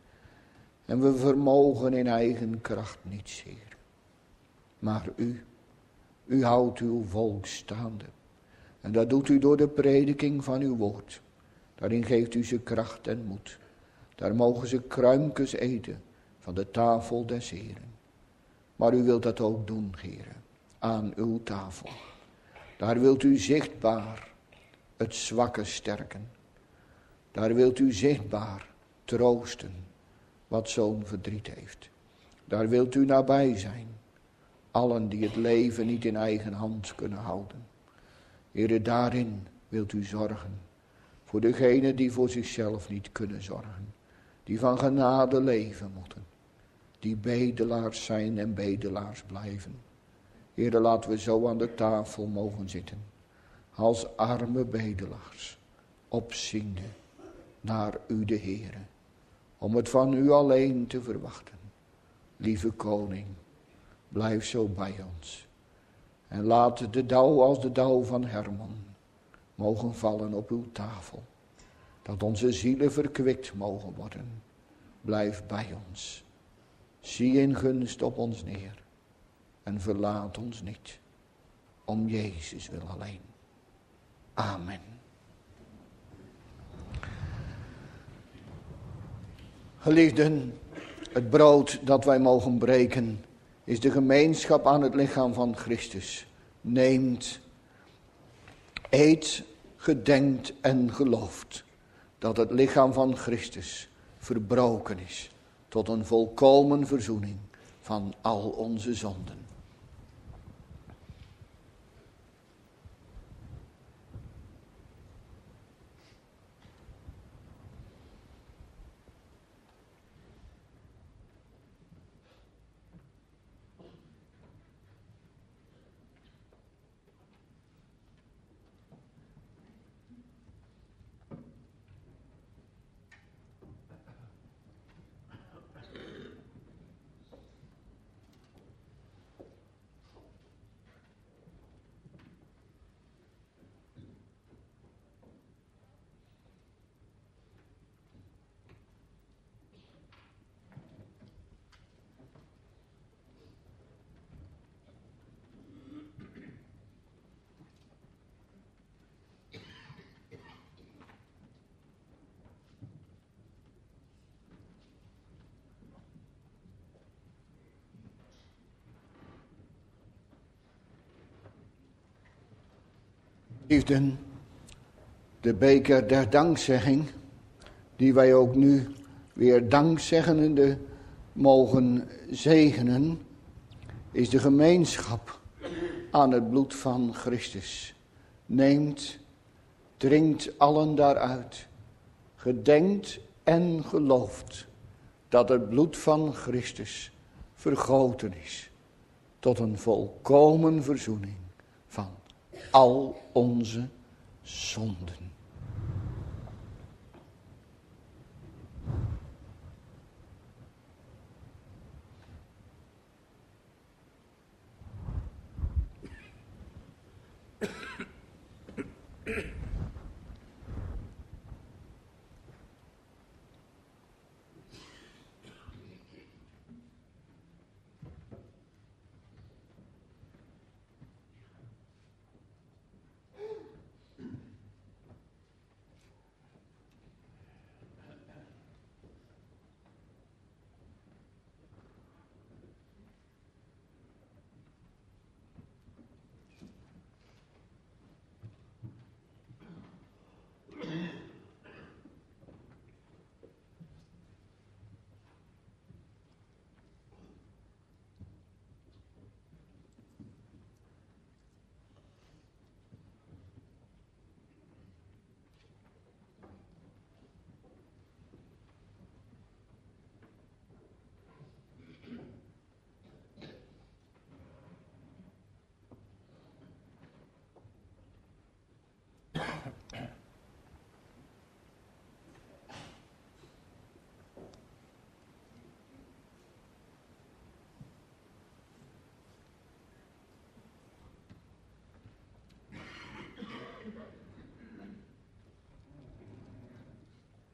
En we vermogen in eigen kracht niets, Heer. Maar u, u houdt uw volk staande. En dat doet u door de prediking van uw woord. Daarin geeft u ze kracht en moed. Daar mogen ze kruimkes eten van de tafel des Heren. Maar u wilt dat ook doen, Heere, aan uw tafel. Daar wilt u zichtbaar het zwakke sterken. Daar wilt u zichtbaar troosten wat zo'n verdriet heeft. Daar wilt u nabij zijn. Allen die het leven niet in eigen hand kunnen houden. Heere, daarin wilt u zorgen. Voor degenen die voor zichzelf niet kunnen zorgen. Die van genade leven moeten. Die bedelaars zijn en bedelaars blijven. Heere, laten we zo aan de tafel mogen zitten. Als arme bedelaars. Opziende naar u de Heere. Om het van u alleen te verwachten. Lieve koning, blijf zo bij ons. En laat de dauw als de dauw van Hermon mogen vallen op uw tafel. Dat onze zielen verkwikt mogen worden. Blijf bij ons. Zie in gunst op ons neer. En verlaat ons niet. Om Jezus wil alleen. Amen. Geliefden, het brood dat wij mogen breken is de gemeenschap aan het lichaam van Christus. Neemt, eet, gedenkt en gelooft dat het lichaam van Christus verbroken is tot een volkomen verzoening van al onze zonden. Liefden, de beker der dankzegging, die wij ook nu weer dankzeggende mogen zegenen, is de gemeenschap aan het bloed van Christus. Neemt, drinkt allen daaruit, gedenkt en gelooft dat het bloed van Christus vergoten is tot een volkomen verzoening van al onze zonden.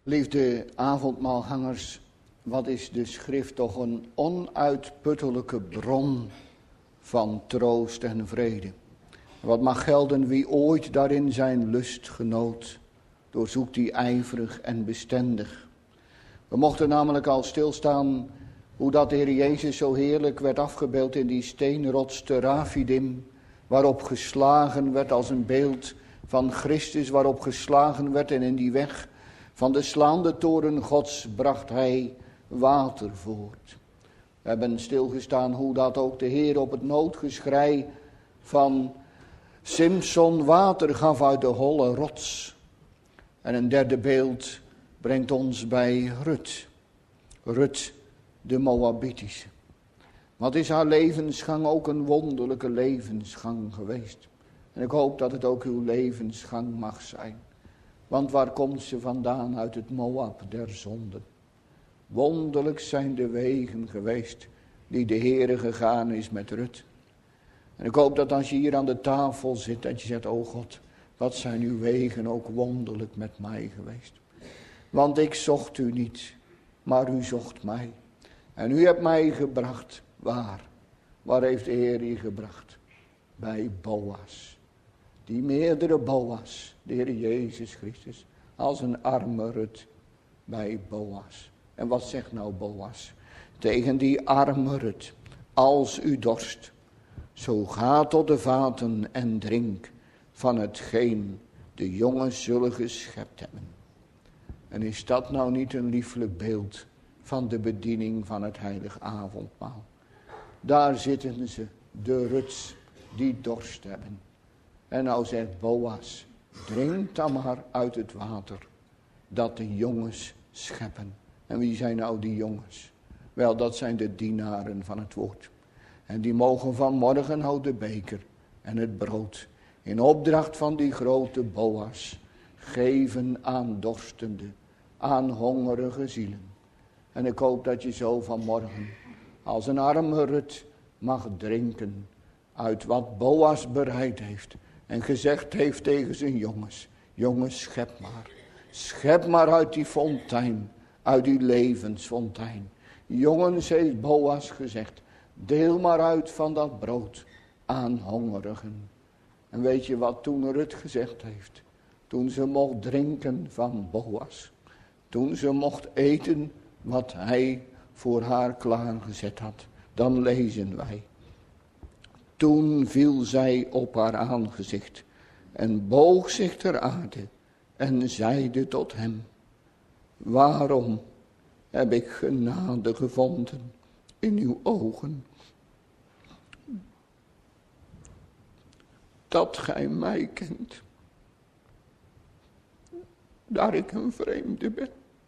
Liefde avondmaalgangers, wat is de schrift toch een onuitputtelijke bron van troost en vrede. Wat mag gelden wie ooit daarin zijn lust genoot, doorzoekt die ijverig en bestendig. We mochten namelijk al stilstaan hoe dat de Heer Jezus zo heerlijk werd afgebeeld in die steenrots te Rafidim, waarop geslagen werd als een beeld van Christus, waarop geslagen werd en in die weg van de slaande toren Gods bracht hij water voort. We hebben stilgestaan hoe dat ook de Heer op het noodgeschrei van Simson water gaf uit de holle rots. En een derde beeld brengt ons bij Rut. Rut de Moabitische. Wat is haar levensgang ook een wonderlijke levensgang geweest. En ik hoop dat het ook uw levensgang mag zijn. Want waar komt ze vandaan? Uit het Moab der zonden. Wonderlijk zijn de wegen geweest die de Heere gegaan is met Rut. En ik hoop dat als je hier aan de tafel zit, dat je zegt, o God, wat zijn uw wegen ook wonderlijk met mij geweest. Want ik zocht u niet, maar u zocht mij. En u hebt mij gebracht, waar? Waar heeft de Heer je gebracht? Bij Boas. Die meerdere Boas, de Heer Jezus Christus, als een arme Rut bij Boas. En wat zegt nou Boas? Tegen die arme Rut, als u dorst, zo ga tot de vaten en drink van hetgeen de jongens zullen geschept hebben. En is dat nou niet een lieflijk beeld van de bediening van het heilig avondmaal? Daar zitten ze, de Ruts die dorst hebben. En nou zegt Boas, drink dan maar uit het water dat de jongens scheppen. En wie zijn nou die jongens? Wel, dat zijn de dienaren van het woord. En die mogen vanmorgen nou de beker en het brood in opdracht van die grote Boas geven aan dorstende, aan hongerige zielen. En ik hoop dat je zo vanmorgen als een arme Rut mag drinken uit wat Boas bereid heeft. En gezegd heeft tegen zijn jongens, jongens schep maar. Schep maar uit die fontein, uit die levensfontein. Jongens, heeft Boas gezegd, deel maar uit van dat brood aan hongerigen. En weet je wat toen Rut gezegd heeft? Toen ze mocht drinken van Boas. Toen ze mocht eten wat hij voor haar klaargezet had. Dan lezen wij. Toen viel zij op haar aangezicht en boog zich ter aarde en zeide tot hem, waarom heb ik genade gevonden in uw ogen, dat gij mij kent, daar ik een vreemde ben.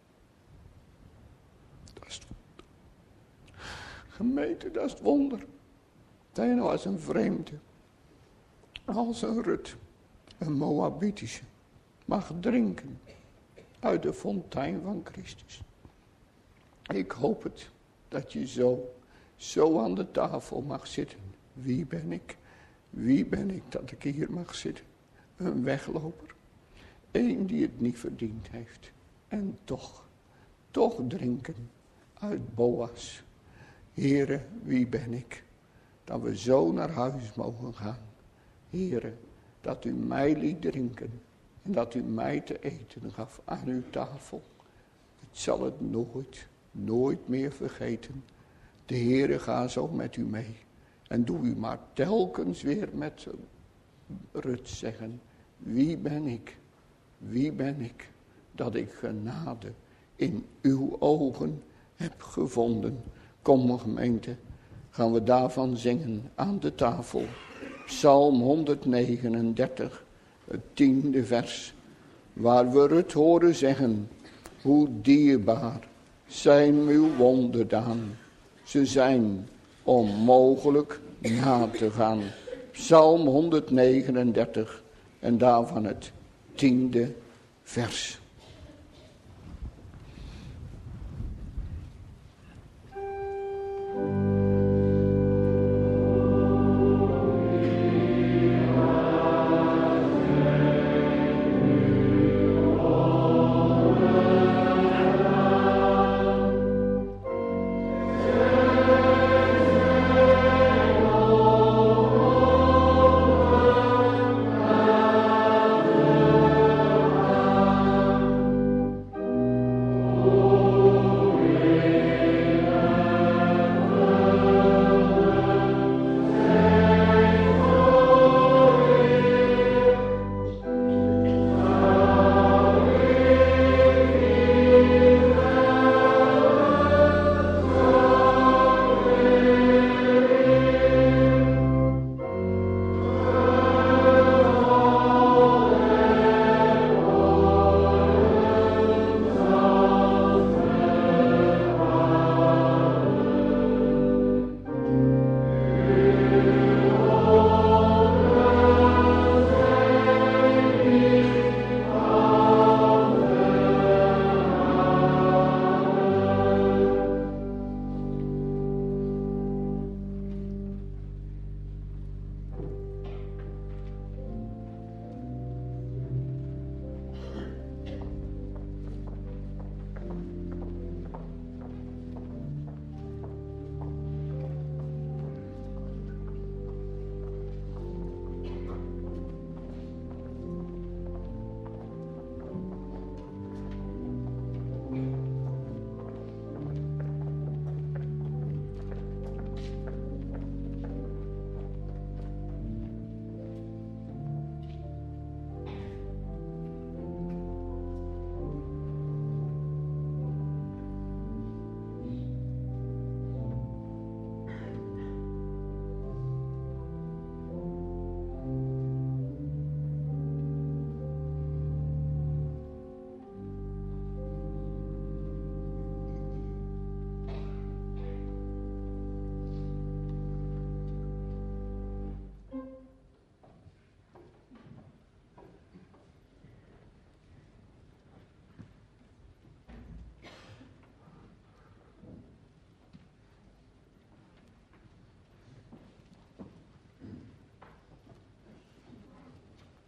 Dat is het wonder. Gemeente, dat is het wonder. Dat je nou als een vreemde, als een Rut, een Moabitische, mag drinken uit de fontein van Christus. Ik hoop het, dat je zo, zo aan de tafel mag zitten. Wie ben ik? Wie ben ik dat ik hier mag zitten? Een wegloper. Eén die het niet verdiend heeft. En toch, toch drinken uit Boas. Heere, wie ben ik? Dat we zo naar huis mogen gaan. Heere, dat u mij liet drinken. En dat u mij te eten gaf aan uw tafel. Ik zal het nooit, nooit meer vergeten. De Heere gaat zo met u mee. En doe u maar telkens weer met Rut zeggen. Wie ben ik? Wie ben ik? Dat ik genade in uw ogen heb gevonden. Kom gemeente, gaan we daarvan zingen aan de tafel. Psalm honderdnegenendertig, het tiende vers. Waar we Rut horen zeggen, hoe dierbaar zijn uw wonderdaan. Ze zijn onmogelijk na te gaan. Psalm honderdnegenendertig en daarvan het tiende vers.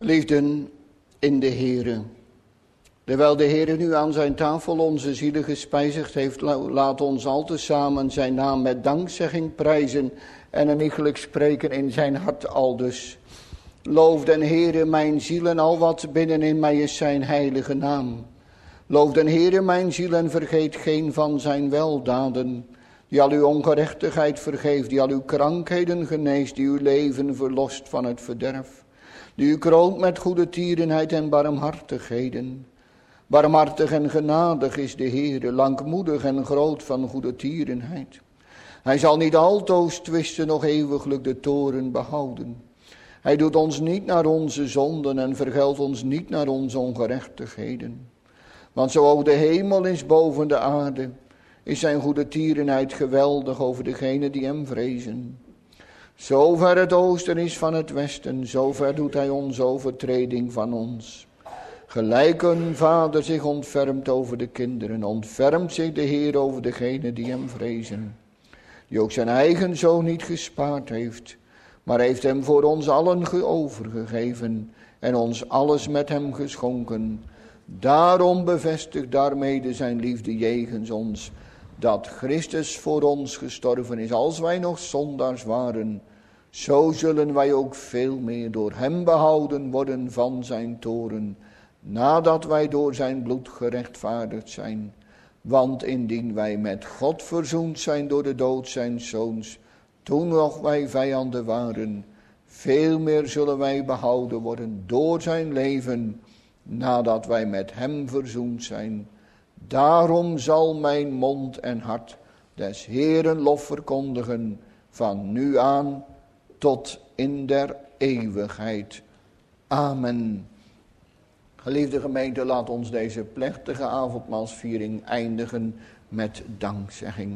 Liefden in de Heere. Terwijl de Heere nu aan zijn tafel onze zielen gespijzigd heeft, laat ons al tezamen zijn naam met dankzegging prijzen en een iegelijk spreken in zijn hart aldus. Loof den Heere mijn ziel en al wat binnenin mij is zijn heilige naam. Loof den Heere mijn ziel en vergeet geen van zijn weldaden, die al uw ongerechtigheid vergeeft, die al uw krankheden geneest, die uw leven verlost van het verderf, die u kroont met goede tierenheid en barmhartigheden. Barmhartig en genadig is de Heere, langmoedig en groot van goede tierenheid. Hij zal niet altoos twisten, nog eeuwiglijk de toren behouden. Hij doet ons niet naar onze zonden en vergeldt ons niet naar onze ongerechtigheden. Want zo ook de hemel is boven de aarde, is zijn goede tierenheid geweldig over degenen die hem vrezen. Zover het oosten is van het westen, zover doet hij onze overtreding van ons. Gelijk een vader zich ontfermt over de kinderen, ontfermt zich de Heer over degenen die hem vrezen. Die ook zijn eigen zoon niet gespaard heeft, maar heeft hem voor ons allen overgegeven en ons alles met hem geschonken. Daarom bevestigt daarmede zijn liefde jegens ons, dat Christus voor ons gestorven is, als wij nog zondaars waren. Zo zullen wij ook veel meer door hem behouden worden van zijn toren, nadat wij door zijn bloed gerechtvaardigd zijn. Want indien wij met God verzoend zijn door de dood zijns zoons, toen nog wij vijanden waren, veel meer zullen wij behouden worden door zijn leven, nadat wij met hem verzoend zijn. Daarom zal mijn mond en hart des Heeren lof verkondigen, van nu aan tot in der eeuwigheid. Amen. Geliefde gemeente, laat ons deze plechtige avondmaalsviering eindigen met dankzegging.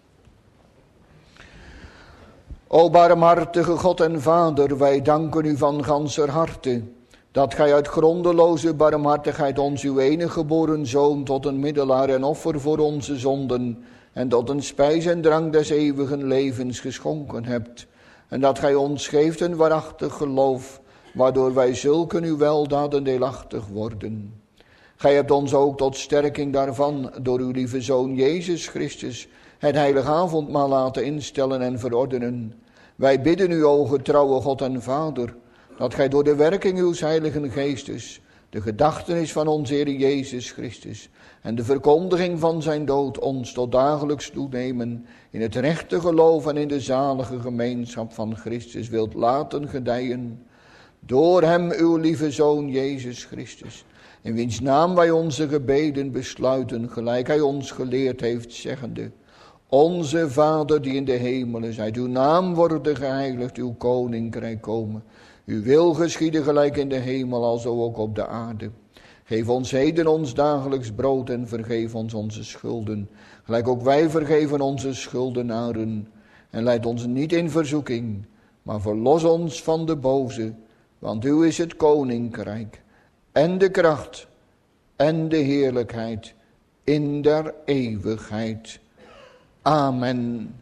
O barmhartige God en Vader, wij danken u van ganser harte, dat gij uit grondeloze barmhartigheid ons uw enige geboren Zoon tot een middelaar en offer voor onze zonden en tot een spijs en drank des eeuwigen levens geschonken hebt. En dat gij ons geeft een waarachtig geloof, waardoor wij zulke uw weldaden deelachtig worden. Gij hebt ons ook tot sterking daarvan door uw lieve Zoon Jezus Christus het heilige avondmaal laten instellen en verordenen. Wij bidden u, o getrouwe God en Vader, dat gij door de werking uws heiligen geestes de gedachtenis van onze Heer Jezus Christus en de verkondiging van zijn dood ons tot dagelijks toenemen in het rechte geloof en in de zalige gemeenschap van Christus wilt laten gedijen. Door hem uw lieve Zoon Jezus Christus, in wiens naam wij onze gebeden besluiten, gelijk hij ons geleerd heeft, zeggende: Onze Vader die in de hemelen zijt, uw naam worden geheiligd, uw koninkrijk komen. Uw wil geschieden gelijk in de hemel, alzo ook op de aarde. Geef ons heden ons dagelijks brood en vergeef ons onze schulden, gelijk ook wij vergeven onze schuldenaren. En leid ons niet in verzoeking, maar verlos ons van de boze. Want uw is het koninkrijk en de kracht en de heerlijkheid in der eeuwigheid. Amen.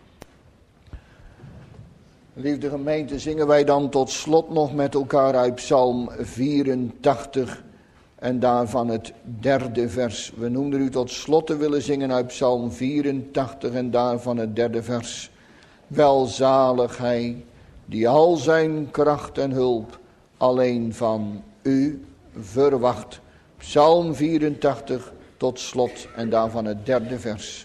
Liefde gemeente, zingen wij dan tot slot nog met elkaar uit Psalm vierentachtig en daarvan het derde vers. We noemden u tot slot te willen zingen uit Psalm vierentachtig en daarvan het derde vers. Welzalig hij die al zijn kracht en hulp alleen van u verwacht. Psalm vierentachtig tot slot en daarvan het derde vers.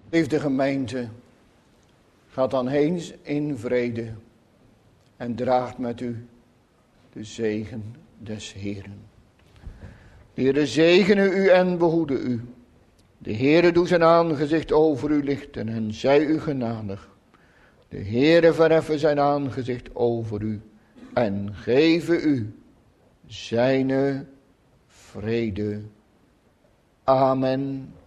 Liefde gemeente, gaat dan heen in vrede en draagt met u de zegen des Heeren. De Heere zegene u en behoede u. De Heere doe zijn aangezicht over u lichten en zij u genadig. De Heere verheffen zijn aangezicht over u en geven u zijne vrede. Amen.